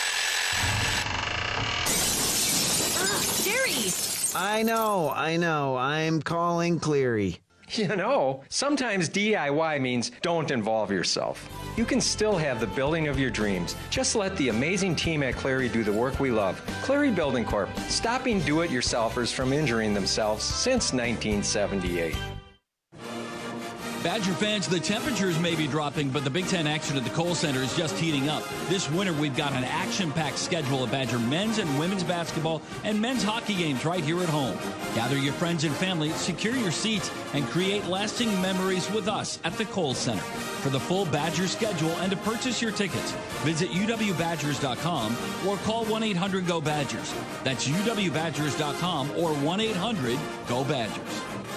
Ugh, Jerry! I know, I know. I'm calling Cleary. You know, sometimes D I Y means don't involve yourself. You can still have the building of your dreams. Just let the amazing team at Cleary do the work we love. Cleary Building Corp, stopping do-it-yourselfers from injuring themselves since nineteen seventy-eight. Badger fans, the temperatures may be dropping, but the Big Ten action at the Kohl Center is just heating up. This winter, we've got an action-packed schedule of Badger men's and women's basketball and men's hockey games right here at home. Gather your friends and family, secure your seats, and create lasting memories with us at the Kohl Center. For the full Badger schedule and to purchase your tickets, visit U W Badgers dot com or call one eight hundred go Badgers. That's U W Badgers dot com or one eight hundred go Badgers.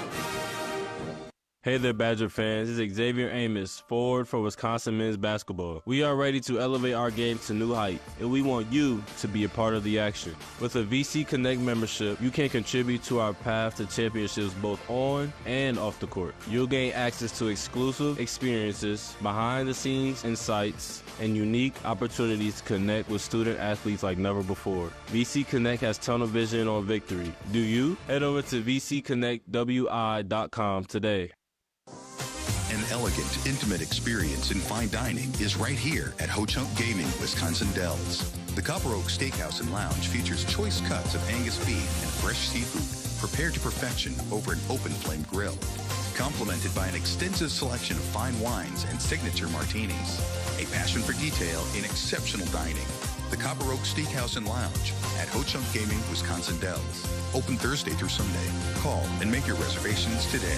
Hey there, Badger fans. This is Xavier Amos, forward for Wisconsin men's basketball. We are ready to elevate our game to new heights, and we want you to be a part of the action. With a V C Connect membership, you can contribute to our path to championships both on and off the court. You'll gain access to exclusive experiences, behind-the-scenes insights, and unique opportunities to connect with student athletes like never before. V C Connect has tunnel vision on victory. Do you? Head over to V C Connect W I dot com today. An elegant, intimate experience in fine dining is right here at Ho Chunk Gaming, Wisconsin Dells. The Copper Oak Steakhouse and Lounge features choice cuts of Angus beef and fresh seafood prepared to perfection over an open flame grill, complemented by an extensive selection of fine wines and signature martinis. A passion for detail in exceptional dining. The Copper Oak Steakhouse and Lounge at Ho Chunk Gaming, Wisconsin Dells. Open Thursday through Sunday. Call and make your reservations today.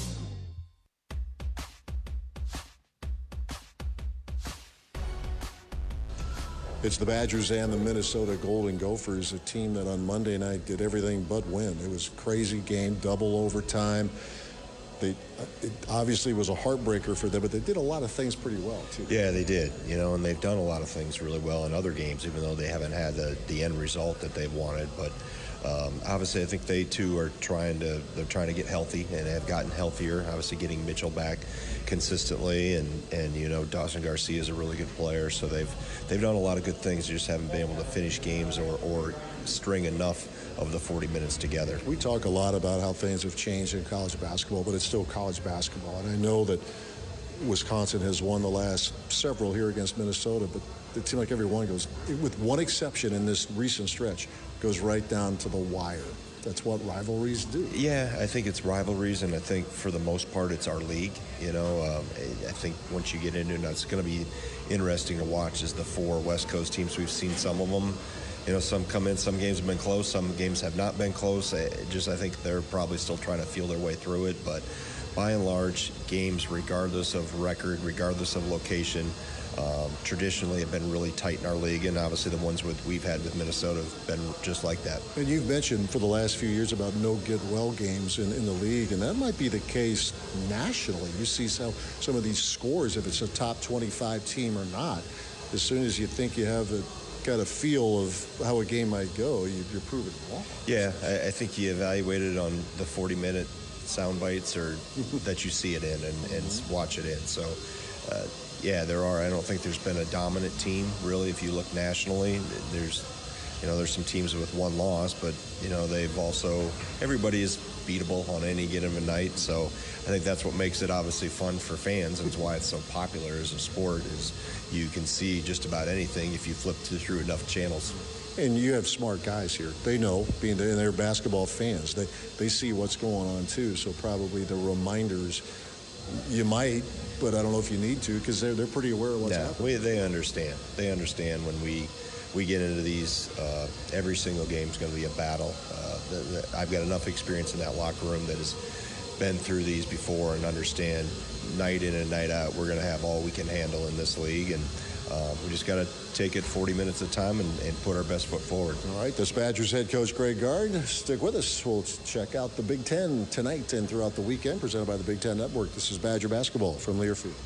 It's the Badgers and the Minnesota Golden Gophers, a team that on Monday night did everything but win. It was a crazy game, double overtime. They, it obviously was a heartbreaker for them, but they did a lot of things pretty well, too. Yeah, they did, you know, and they've done a lot of things really well in other games, even though they haven't had the, the end result that they've wanted. But um, obviously, I think they, too, are trying to, they're trying to get healthy and have gotten healthier, obviously getting Mitchell back consistently, and, and you know, Dawson Garcia is a really good player, so they've they've done a lot of good things. They just haven't been able to finish games or, or string enough of the forty minutes together. We talk a lot about how things have changed in college basketball, but it's still college basketball, and I know that Wisconsin has won the last several here against Minnesota, but it seems like every one goes, with one exception in this recent stretch, goes right down to the wire. That's what rivalries do. Yeah, I think it's rivalries, and I think for the most part it's our league. You know, um, I think once you get into it, it's going to be interesting to watch as the four West Coast teams. We've seen some of them. You know, some come in, some games have been close, some games have not been close. I just, I think they're probably still trying to feel their way through it. But by and large, games, regardless of record, regardless of location, Um, traditionally have been really tight in our league, and obviously the ones with, we've had with Minnesota have been just like that. And you've mentioned for the last few years about no get well games in, in the league, and that might be the case nationally. You see how some of these scores, if it's a top twenty-five team or not, as soon as you think you have a, got a feel of how a game might go, you, you're proven wrong. Yeah, I, I think you evaluate it on the forty-minute sound bites or that you see it in and, and watch it in. So, uh, yeah, there are. I don't think there's been a dominant team, really, if you look nationally. There's, you know, there's some teams with one loss, but, you know, they've also, everybody is beatable on any given night. So I think that's what makes it obviously fun for fans, and it's why it's so popular as a sport, is you can see just about anything if you flip through enough channels. And you have smart guys here. They know, being and they're basketball fans. They, they see what's going on, too, so probably the reminders, you might, but I don't know if you need to, because they're they're pretty aware of what's yeah, happening. We, they understand. They understand when we we get into these. Uh, every single game is going to be a battle. Uh, the, the, I've got enough experience in that locker room that has been through these before and understand night in and night out we're going to have all we can handle in this league, and uh, we just got to take it forty minutes at a time and, and put our best foot forward. All right, this Badgers head coach Greg Gard. Stick with us. We'll check out the Big Ten tonight and throughout the weekend, presented by the Big Ten Network. This is Badger Basketball from Learfield.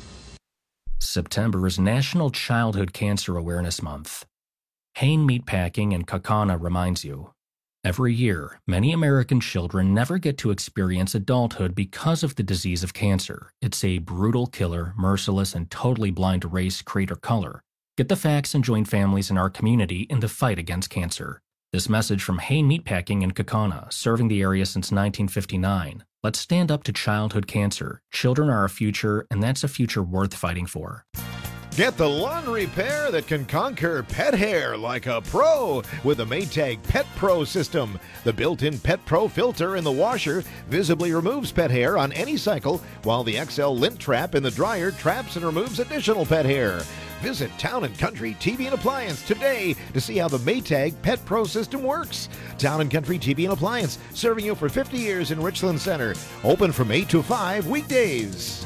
September is National Childhood Cancer Awareness Month. Hain Meatpacking in Kaukauna reminds you, every year, many American children never get to experience adulthood because of the disease of cancer. It's a brutal killer, merciless, and totally blind to race, creed, or color. Get the facts and join families in our community in the fight against cancer. This message from Hain Meatpacking in Kaukauna, serving the area since nineteen fifty-nine. Let's stand up to childhood cancer. Children are our future, and that's a future worth fighting for. Get the lawn repair that can conquer pet hair like a pro with the Maytag Pet Pro system. The built-in Pet Pro filter in the washer visibly removes pet hair on any cycle, while the X L lint trap in the dryer traps and removes additional pet hair. Visit Town and Country T V and Appliance today to see how the Maytag Pet Pro system works. Town and Country T V and Appliance, serving you for fifty years in Richland Center. Open from eight to five weekdays.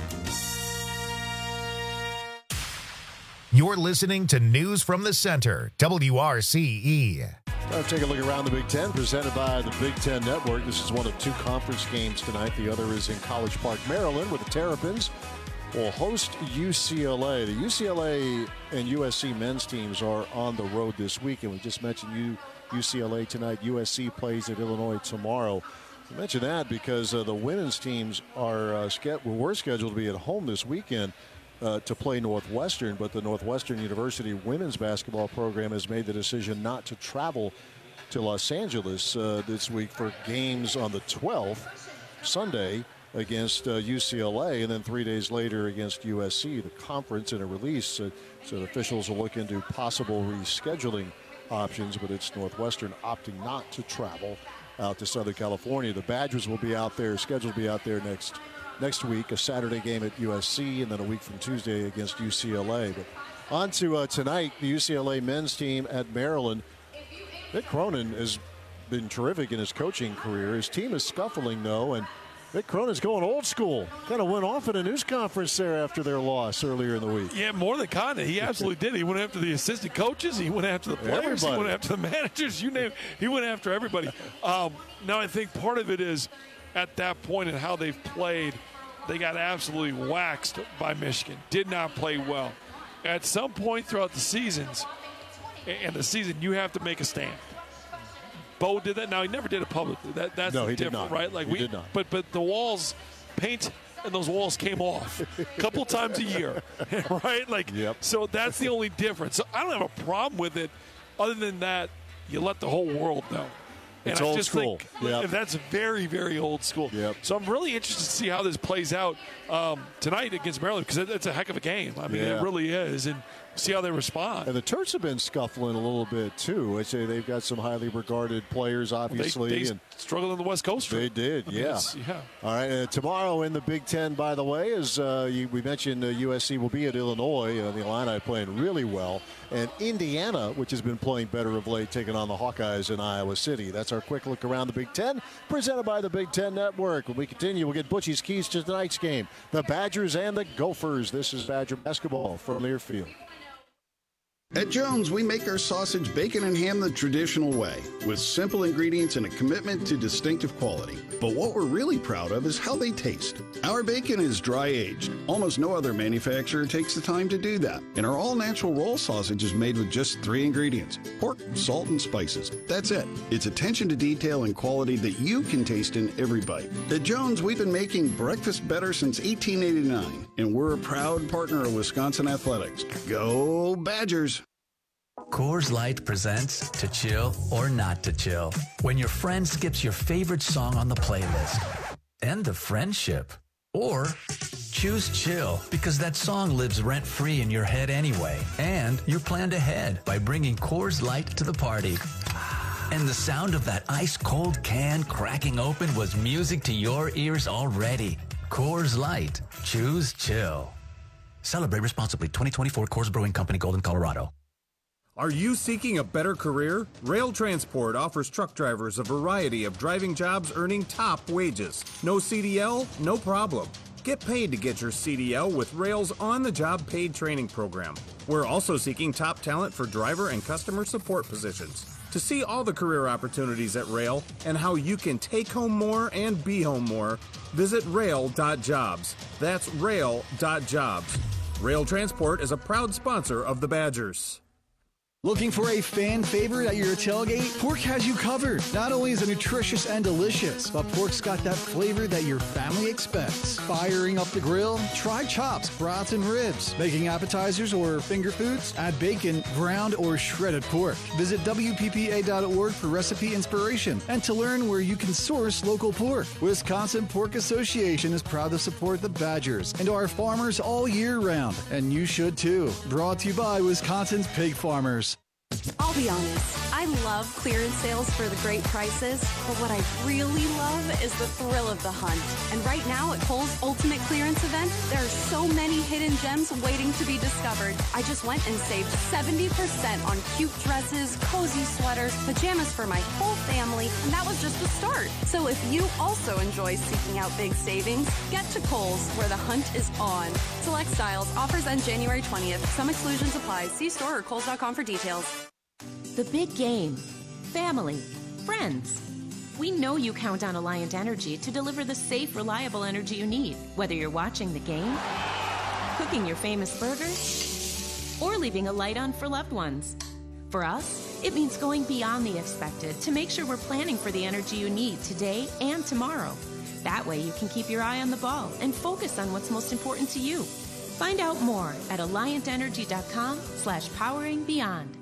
You're listening to News from the Center, W R C E. Let's take a look around the Big Ten, presented by the Big Ten Network. This is one of two conference games tonight. The other is in College Park, Maryland, where the Terrapins will host U C L A. The U C L A and U S C men's teams are on the road this week, and we just mentioned U, U C L A tonight. U S C plays at Illinois tomorrow. I mention that because uh, the women's teams are uh, ske- were scheduled to be at home this weekend uh, to play Northwestern, but the Northwestern University women's basketball program has made the decision not to travel to Los Angeles uh, this week for games on the twelfth, Sunday, against uh, U C L A, and then three days later against U S C. The conference in a release uh, said officials will look into possible rescheduling options, but it's Northwestern opting not to travel out to Southern California. The Badgers will be out there, scheduled to be out there next next week, a Saturday game at U S C, and then a week from Tuesday against U C L A. But on to uh, tonight, the U C L A men's team at Maryland. Mick Cronin has been terrific in his coaching career. His team is scuffling, though, and Mick Cronin's going old school. Kind of went off at a news conference there after their loss earlier in the week. Yeah, more than kind of. He absolutely did. He went after the assistant coaches. He went after the players. Everybody. He went after the managers. You name it. He went after everybody. Um, now, I think part of it is at that point and how they've played, they got absolutely waxed by Michigan. Did not play well. At some point throughout the seasons, and the season, you have to make a stand. Bo did that. Now, he never did it publicly. That, that's no, he different, did not. right? Like he we, did not. But, but the walls, paint, and those walls came off a couple times a year, right? Like, yep. So that's the only difference. So I don't have a problem with it. Other than that, you let the whole world know. It's and I old just school. think Yep. that's very, very old school. Yep. So I'm really interested to see how this plays out um, tonight against Maryland, because it's a heck of a game. I mean, yeah. it really is. And see how they respond. And the Terps have been scuffling a little bit, too. I say they've got some highly regarded players, obviously. Well, they they and struggled on the West Coast. They did, I mean, yeah. yeah. All right, uh, tomorrow in the Big Ten, by the way, is uh, you, we mentioned uh, U S C will be at Illinois. Uh, the Illini playing really well. And Indiana, which has been playing better of late, taking on the Hawkeyes in Iowa City. That's our quick look around the Big Ten, presented by the Big Ten Network. When we continue, we'll get Butchie's keys to tonight's game. The Badgers and the Gophers. This is Badger basketball from Learfield. At Jones, we make our sausage, bacon, and ham the traditional way, with simple ingredients and a commitment to distinctive quality. But what we're really proud of is how they taste. Our bacon is dry-aged. Almost no other manufacturer takes the time to do that. And our all-natural roll sausage is made with just three ingredients: pork, salt, and spices. That's it. It's attention to detail and quality that you can taste in every bite. At Jones, we've been making breakfast better since eighteen eighty-nine, and we're a proud partner of Wisconsin Athletics. Go Badgers! Coors Light presents To Chill or Not to Chill. When your friend skips your favorite song on the playlist. End the friendship. Or choose chill because that song lives rent-free in your head anyway. And you're planned ahead by bringing Coors Light to the party. And the sound of that ice-cold can cracking open was music to your ears already. Coors Light. Choose chill. Celebrate responsibly. twenty twenty-four Coors Brewing Company, Golden, Colorado. Are you seeking a better career? Rail Transport offers truck drivers a variety of driving jobs earning top wages. No C D L? No problem. Get paid to get your C D L with Rail's on-the-job paid training program. We're also seeking top talent for driver and customer support positions. To see all the career opportunities at Rail and how you can take home more and be home more, visit rail dot jobs. That's rail dot jobs. Rail Transport is a proud sponsor of the Badgers. Looking for a fan favorite at your tailgate? Pork has you covered. Not only is it nutritious and delicious, but pork's got that flavor that your family expects. Firing up the grill? Try chops, brats, and ribs. Making appetizers or finger foods? Add bacon, ground, or shredded pork. Visit W P P A dot org for recipe inspiration and to learn where you can source local pork. Wisconsin Pork Association is proud to support the Badgers and our farmers all year round, and you should too. Brought to you by Wisconsin's Pig Farmers. I'll be honest, I love clearance sales for the great prices, but what I really love is the thrill of the hunt. And right now at Kohl's Ultimate Clearance Event, there are so many hidden gems waiting to be discovered. I just went and saved seventy percent on cute dresses, cozy sweaters, pajamas for my whole family, and that was just the start. So if you also enjoy seeking out big savings, get to Kohl's where the hunt is on. Select styles, offers end January twentieth. Some exclusions apply. See store or kohls dot com for details. The big game. Family. Friends. We know you count on Alliant Energy to deliver the safe, reliable energy you need, whether you're watching the game, cooking your famous burgers, or leaving a light on for loved ones. For us, it means going beyond the expected to make sure we're planning for the energy you need today and tomorrow. That way you can keep your eye on the ball and focus on what's most important to you. Find out more at alliant energy dot com slash powering beyond.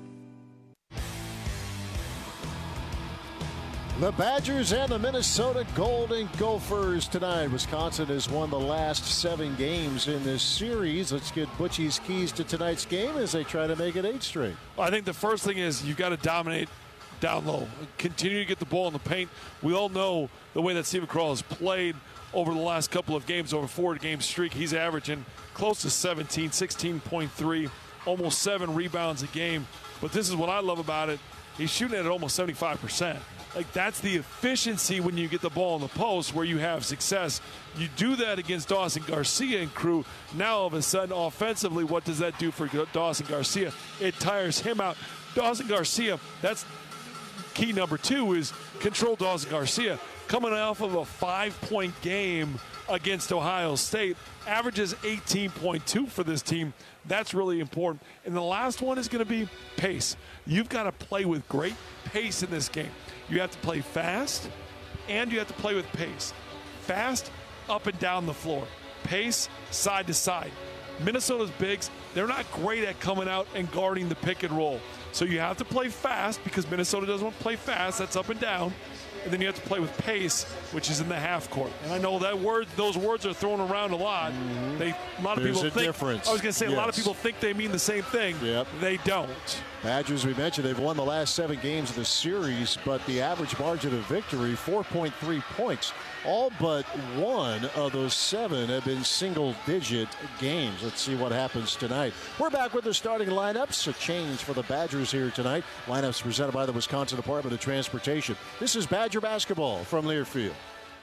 The Badgers and the Minnesota Golden Gophers tonight. Wisconsin has won the last seven games in this series. Let's get Butchie's keys to tonight's game as they try to make it eight straight. I think the first thing is you've got to dominate down low. Continue to get the ball in the paint. We all know the way that Steven Carell has played over the last couple of games, over a four-game streak. He's averaging close to seventeen, sixteen point three, almost seven rebounds a game. But this is what I love about it. He's shooting at almost seventy-five percent. Like, that's the efficiency when you get the ball in the post where you have success. You do that against Dawson Garcia and crew. Now, all of a sudden, offensively, what does that do for Dawson Garcia? It tires him out. Dawson Garcia, that's key number two, is control Dawson Garcia. Coming off of a five-point game against Ohio State, averages eighteen point two for this team. That's really important. And the last one is going to be pace. You've got to play with great pace in this game. You have to play fast, and you have to play with pace. Fast, up and down the floor. Pace, side to side. Minnesota's bigs, they're not great at coming out and guarding the pick and roll. So you have to play fast because Minnesota doesn't want to play fast. That's up and down. And then you have to play with pace, which is in the half court. And I know that word; those words are thrown around a lot. Mm-hmm. They, a lot of There's people a think. Difference. I was going to say yes. a lot of people think they mean the same thing. Yep. They don't. Badgers, we mentioned, they've won the last seven games of the series, but the average margin of victory, four point three points. All but one of those seven have been single-digit games. Let's see what happens tonight. We're back with the starting lineups. A change for the Badgers here tonight. Lineups presented by the Wisconsin Department of Transportation. This is Badger basketball from Learfield.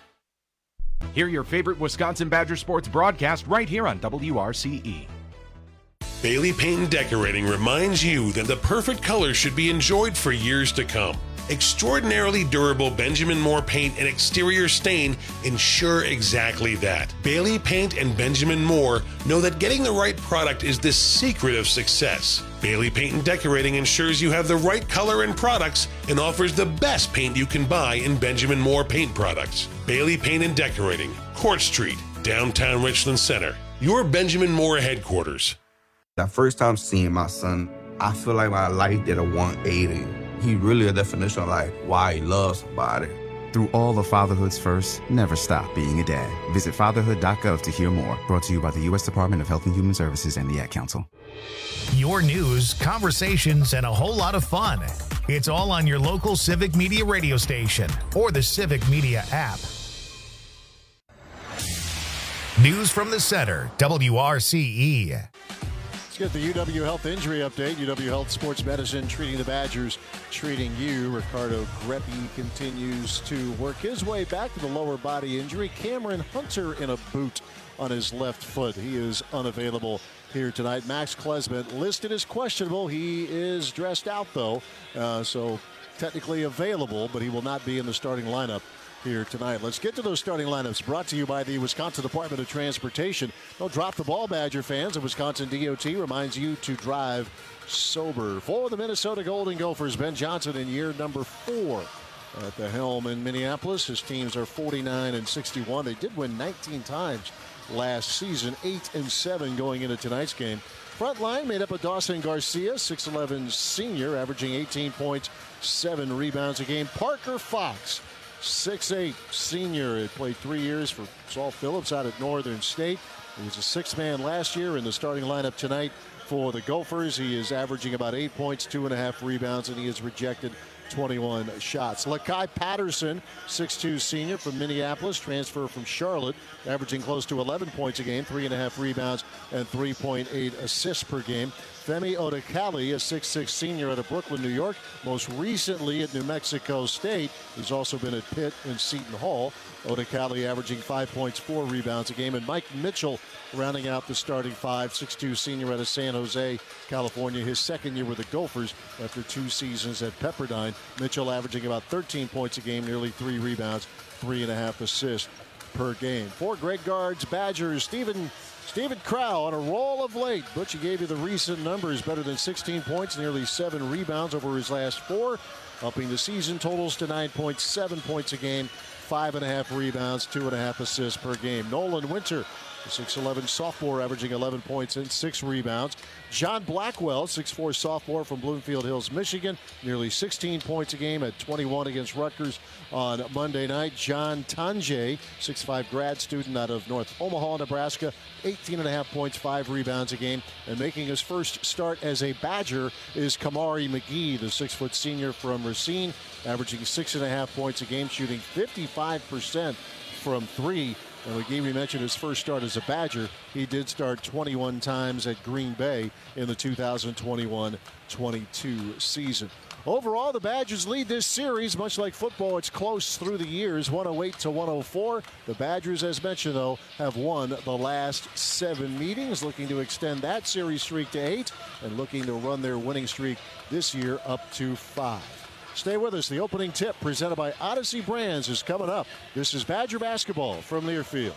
Hear your favorite Wisconsin Badger sports broadcast right here on W R C E. Bailey Paint and Decorating reminds you that the perfect color should be enjoyed for years to come. Extraordinarily durable Benjamin Moore paint and exterior stain ensure exactly that. Bailey Paint and Benjamin Moore know that getting the right product is the secret of success. Bailey Paint and Decorating ensures you have the right color and products and offers the best paint you can buy in Benjamin Moore paint products. Bailey Paint and Decorating, Court Street, downtown Richland Center. Your Benjamin Moore headquarters. The first time seeing my son, I feel like my life did a one eighty. He really a definition of like why he loves somebody. Through all of fatherhood's first, never stop being a dad. Visit fatherhood dot gov to hear more. Brought to you by the U S Department of Health and Human Services and the Ad Council. Your news, conversations, and a whole lot of fun. It's all on your local Civic Media radio station or the Civic Media app. News from the center, W R C E. Get the U W Health injury update. U W Health Sports Medicine treating the Badgers, treating you. Ricardo Greppi continues to work his way back to the lower body injury. Cameron Hunter in a boot on his left foot. He is unavailable here tonight. Max Klesmit listed as questionable. He is dressed out though, uh, so technically available, but he will not be in the starting lineup here tonight. Let's get to those starting lineups brought to you by the Wisconsin Department of Transportation. Don't drop the ball, Badger fans. The Wisconsin D O T reminds you to drive sober. For the Minnesota Golden Gophers, Ben Johnson in year number four at the helm in Minneapolis. His teams are forty-nine and sixty-one. They did win nineteen times last season, eight and seven going into tonight's game. Front line made up of Dawson Garcia, six eleven senior, averaging eighteen points, seven rebounds a game. Parker Fox, six eight senior, had played three years for Saul Phillips out at Northern State. He was a sixth man last year in the starting lineup tonight for the Gophers. He is averaging about eight points, two and a half rebounds, and he has rejected twenty-one shots. Lakai Patterson, six two senior from Minneapolis, transfer from Charlotte, averaging close to eleven points a game, three and a half rebounds, and three point eight assists per game. Femi Odekali, a six six senior out of Brooklyn, New York, most recently at New Mexico State. He's also been at Pitt and Seton Hall. Odekali averaging five points, four rebounds a game. And Mike Mitchell rounding out the starting five, six two senior out of San Jose, California, his second year with the Gophers after two seasons at Pepperdine. Mitchell averaging about thirteen points a game, nearly three rebounds, three and a half assists per game. For Greg Gard's Badgers, Stephen Stephen Crow on a roll of late. Butchie gave you the recent numbers, better than sixteen points, nearly seven rebounds over his last four, upping the season totals to nine point seven points a game, five and a half rebounds, two and a half assists per game. Nolan Winter, the six eleven sophomore, averaging eleven points and six rebounds. John Blackwell, six four sophomore from Bloomfield Hills, Michigan, nearly sixteen points a game at twenty-one against Rutgers on Monday night. John Tanjay, six five grad student out of North Omaha, Nebraska, eighteen and a half points, five rebounds a game. And making his first start as a Badger is Kamari McGee, the six foot senior from Racine, averaging six and a half points a game, shooting fifty-five percent from three. And McGee, we mentioned his first start as a Badger. He did start twenty-one times at Green Bay in the two thousand twenty-one twenty-two season. Overall, the Badgers lead this series. Much like football, it's close through the years, one oh eight to one oh four. The Badgers, as mentioned, though, have won the last seven meetings, looking to extend that series streak to eight and looking to run their winning streak this year up to five. Stay with us. The opening tip presented by Odyssey Brands is coming up. This is Badger basketball from Learfield.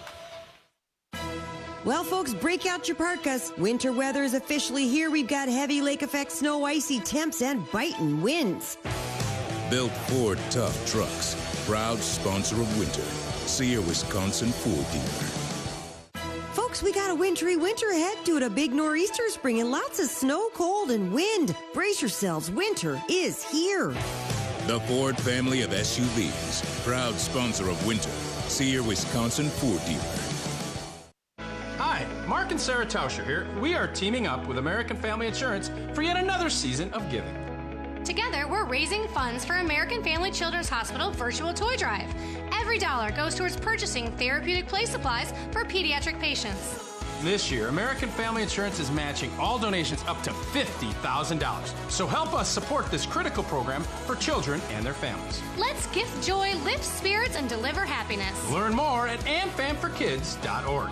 Well, folks, break out your parkas. Winter weather is officially here. We've got heavy lake effect snow, icy temps, and biting winds. Built Ford Tough Trucks, proud sponsor of winter. See your Wisconsin Ford dealer. Folks, we got a wintry winter ahead due to a big nor'easters bringing lots of snow, cold, and wind. Brace yourselves, winter is here. The Ford family of S U Vs, proud sponsor of winter. See your Wisconsin Ford dealer. Hi, Mark and Sarah Tauscher here. We are teaming up with American Family Insurance for yet another season of giving. Together, we're raising funds for American Family Children's Hospital Virtual Toy Drive. Every dollar goes towards purchasing therapeutic play supplies for pediatric patients. This year, American Family Insurance is matching all donations up to fifty thousand dollars. So help us support this critical program for children and their families. Let's gift joy, lift spirits, and deliver happiness. Learn more at am fam for kids dot org.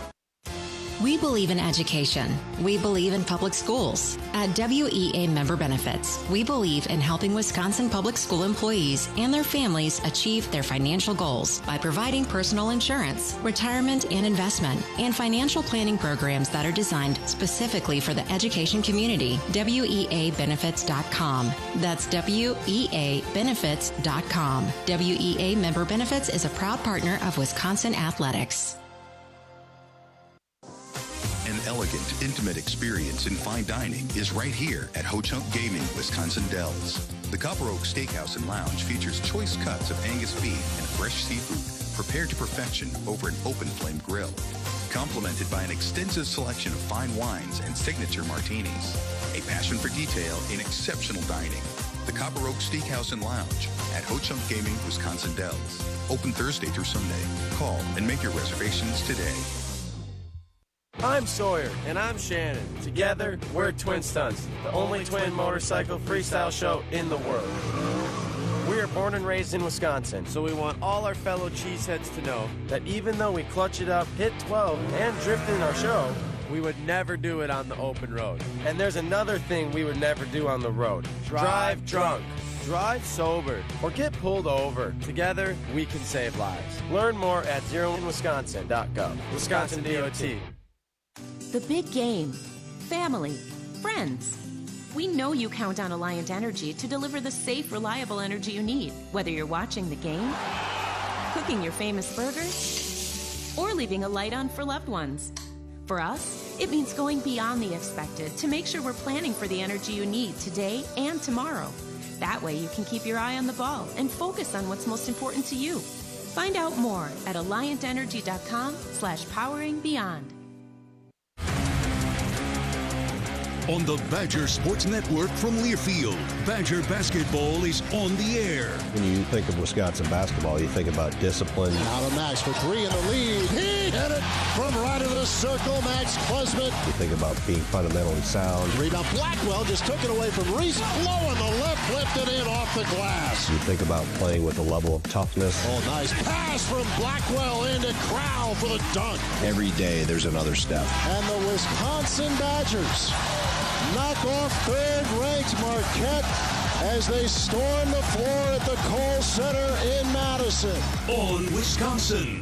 We believe in education. We believe in public schools. At W E A Member Benefits, we believe in helping Wisconsin public school employees and their families achieve their financial goals by providing personal insurance, retirement and investment, and financial planning programs that are designed specifically for the education community. W E A benefits dot com. That's W E A benefits dot com. W E A Member Benefits is a proud partner of Wisconsin Athletics. An elegant, intimate experience in fine dining is right here at Ho Chunk Gaming, Wisconsin Dells. The Copper Oak Steakhouse and Lounge features choice cuts of Angus beef and fresh seafood prepared to perfection over an open flame grill, complemented by an extensive selection of fine wines and signature martinis. A passion for detail in exceptional dining. The Copper Oak Steakhouse and Lounge at Ho Chunk Gaming, Wisconsin Dells. Open Thursday through Sunday. Call and make your reservations today. I'm Sawyer, and I'm Shannon. Together, we're Twin Stunts, the only twin motorcycle freestyle show in the world. We are born and raised in Wisconsin, so we want all our fellow cheeseheads to know that even though we clutch it up, hit twelve, and drift in our show, we would never do it on the open road. And there's another thing we would never do on the road. Drive drunk. drive sober, or get pulled over. Together, we can save lives. Learn more at zero in wisconsin dot gov. Wisconsin D O T. The big game. Family. Friends. We know you count on Alliant Energy to deliver the safe, reliable energy you need, whether you're watching the game, cooking your famous burgers, or leaving a light on for loved ones. For us, it means going beyond the expected to make sure we're planning for the energy you need today and tomorrow. That way you can keep your eye on the ball and focus on what's most important to you. Find out more at alliant energy dot com slash powering beyond. On the Badger Sports Network from Learfield, Badger basketball is on the air. When you think of Wisconsin basketball, you think about discipline. Now to Max for three in the lead. He hit it from right into the circle. Max Klesmit. You think about being fundamentally sound. Rebound. Blackwell just took it away from Reese. Low on the left, flipped it in off the glass. You think about playing with a level of toughness. Oh, nice pass from Blackwell into Crowell for the dunk. Every day there's another step. And the Wisconsin Badgers knock off third-ranked Marquette as they storm the floor at the Kohl Center in Madison. On Wisconsin.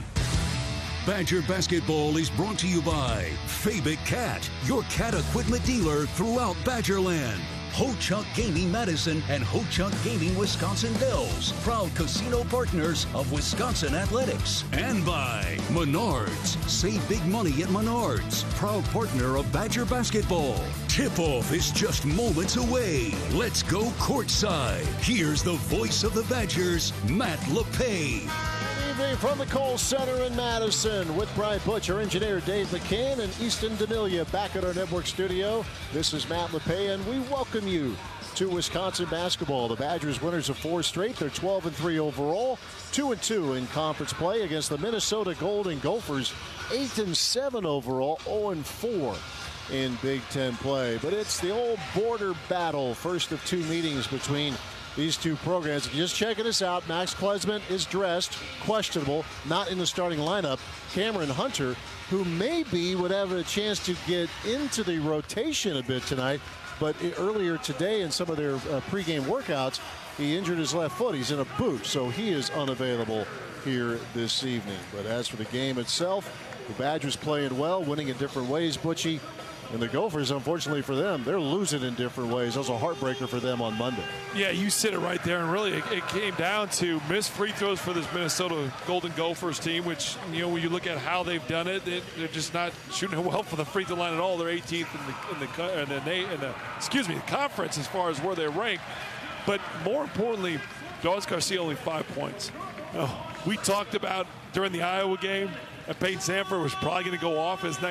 Badger basketball is brought to you by Fabic Cat, your cat equipment dealer throughout Badgerland. Ho-Chunk Gaming Madison and Ho-Chunk Gaming Wisconsin Dells, proud casino partners of Wisconsin Athletics. And by Menards. Save big money at Menards, proud partner of Badger basketball. Tip-off is just moments away. Let's go courtside. Here's the voice of the Badgers, Matt LePay. Evening from the Kohl Center in Madison with Brian Butcher, engineer Dave McCann, and Easton D'Amelia back at our network studio. This is Matt LePay, and we welcome you to Wisconsin basketball. The Badgers winners of four straight. They're twelve and three overall, two and two in conference play against the Minnesota Golden Gophers, eight and seven overall, oh and four in Big Ten play. But it's the old border battle, first of two meetings between these two programs. If you're just checking us out, Max Klesmit is dressed, questionable, not in the starting lineup. Cameron Hunter, who maybe would have a chance to get into the rotation a bit tonight, but earlier today in some of their uh, pregame workouts, he injured his left foot. He's in a boot, so he is unavailable here this evening. But as for the game itself, the Badgers playing well, winning in different ways, Butchie. And the Gophers, unfortunately for them, they're losing in different ways. That was a heartbreaker for them on Monday. Yeah, you said it right there. And really, it, it came down to missed free throws for this Minnesota Golden Gophers team, which, you know, when you look at how they've done it, they, they're just not shooting well for the free throw line at all. They're eighteenth in the, in the, in the, in the excuse me, the conference as far as where they're ranked. But more importantly, Dawes Garcia only five points. Oh, we talked about during the Iowa game that Peyton Sanford was probably going to go off his next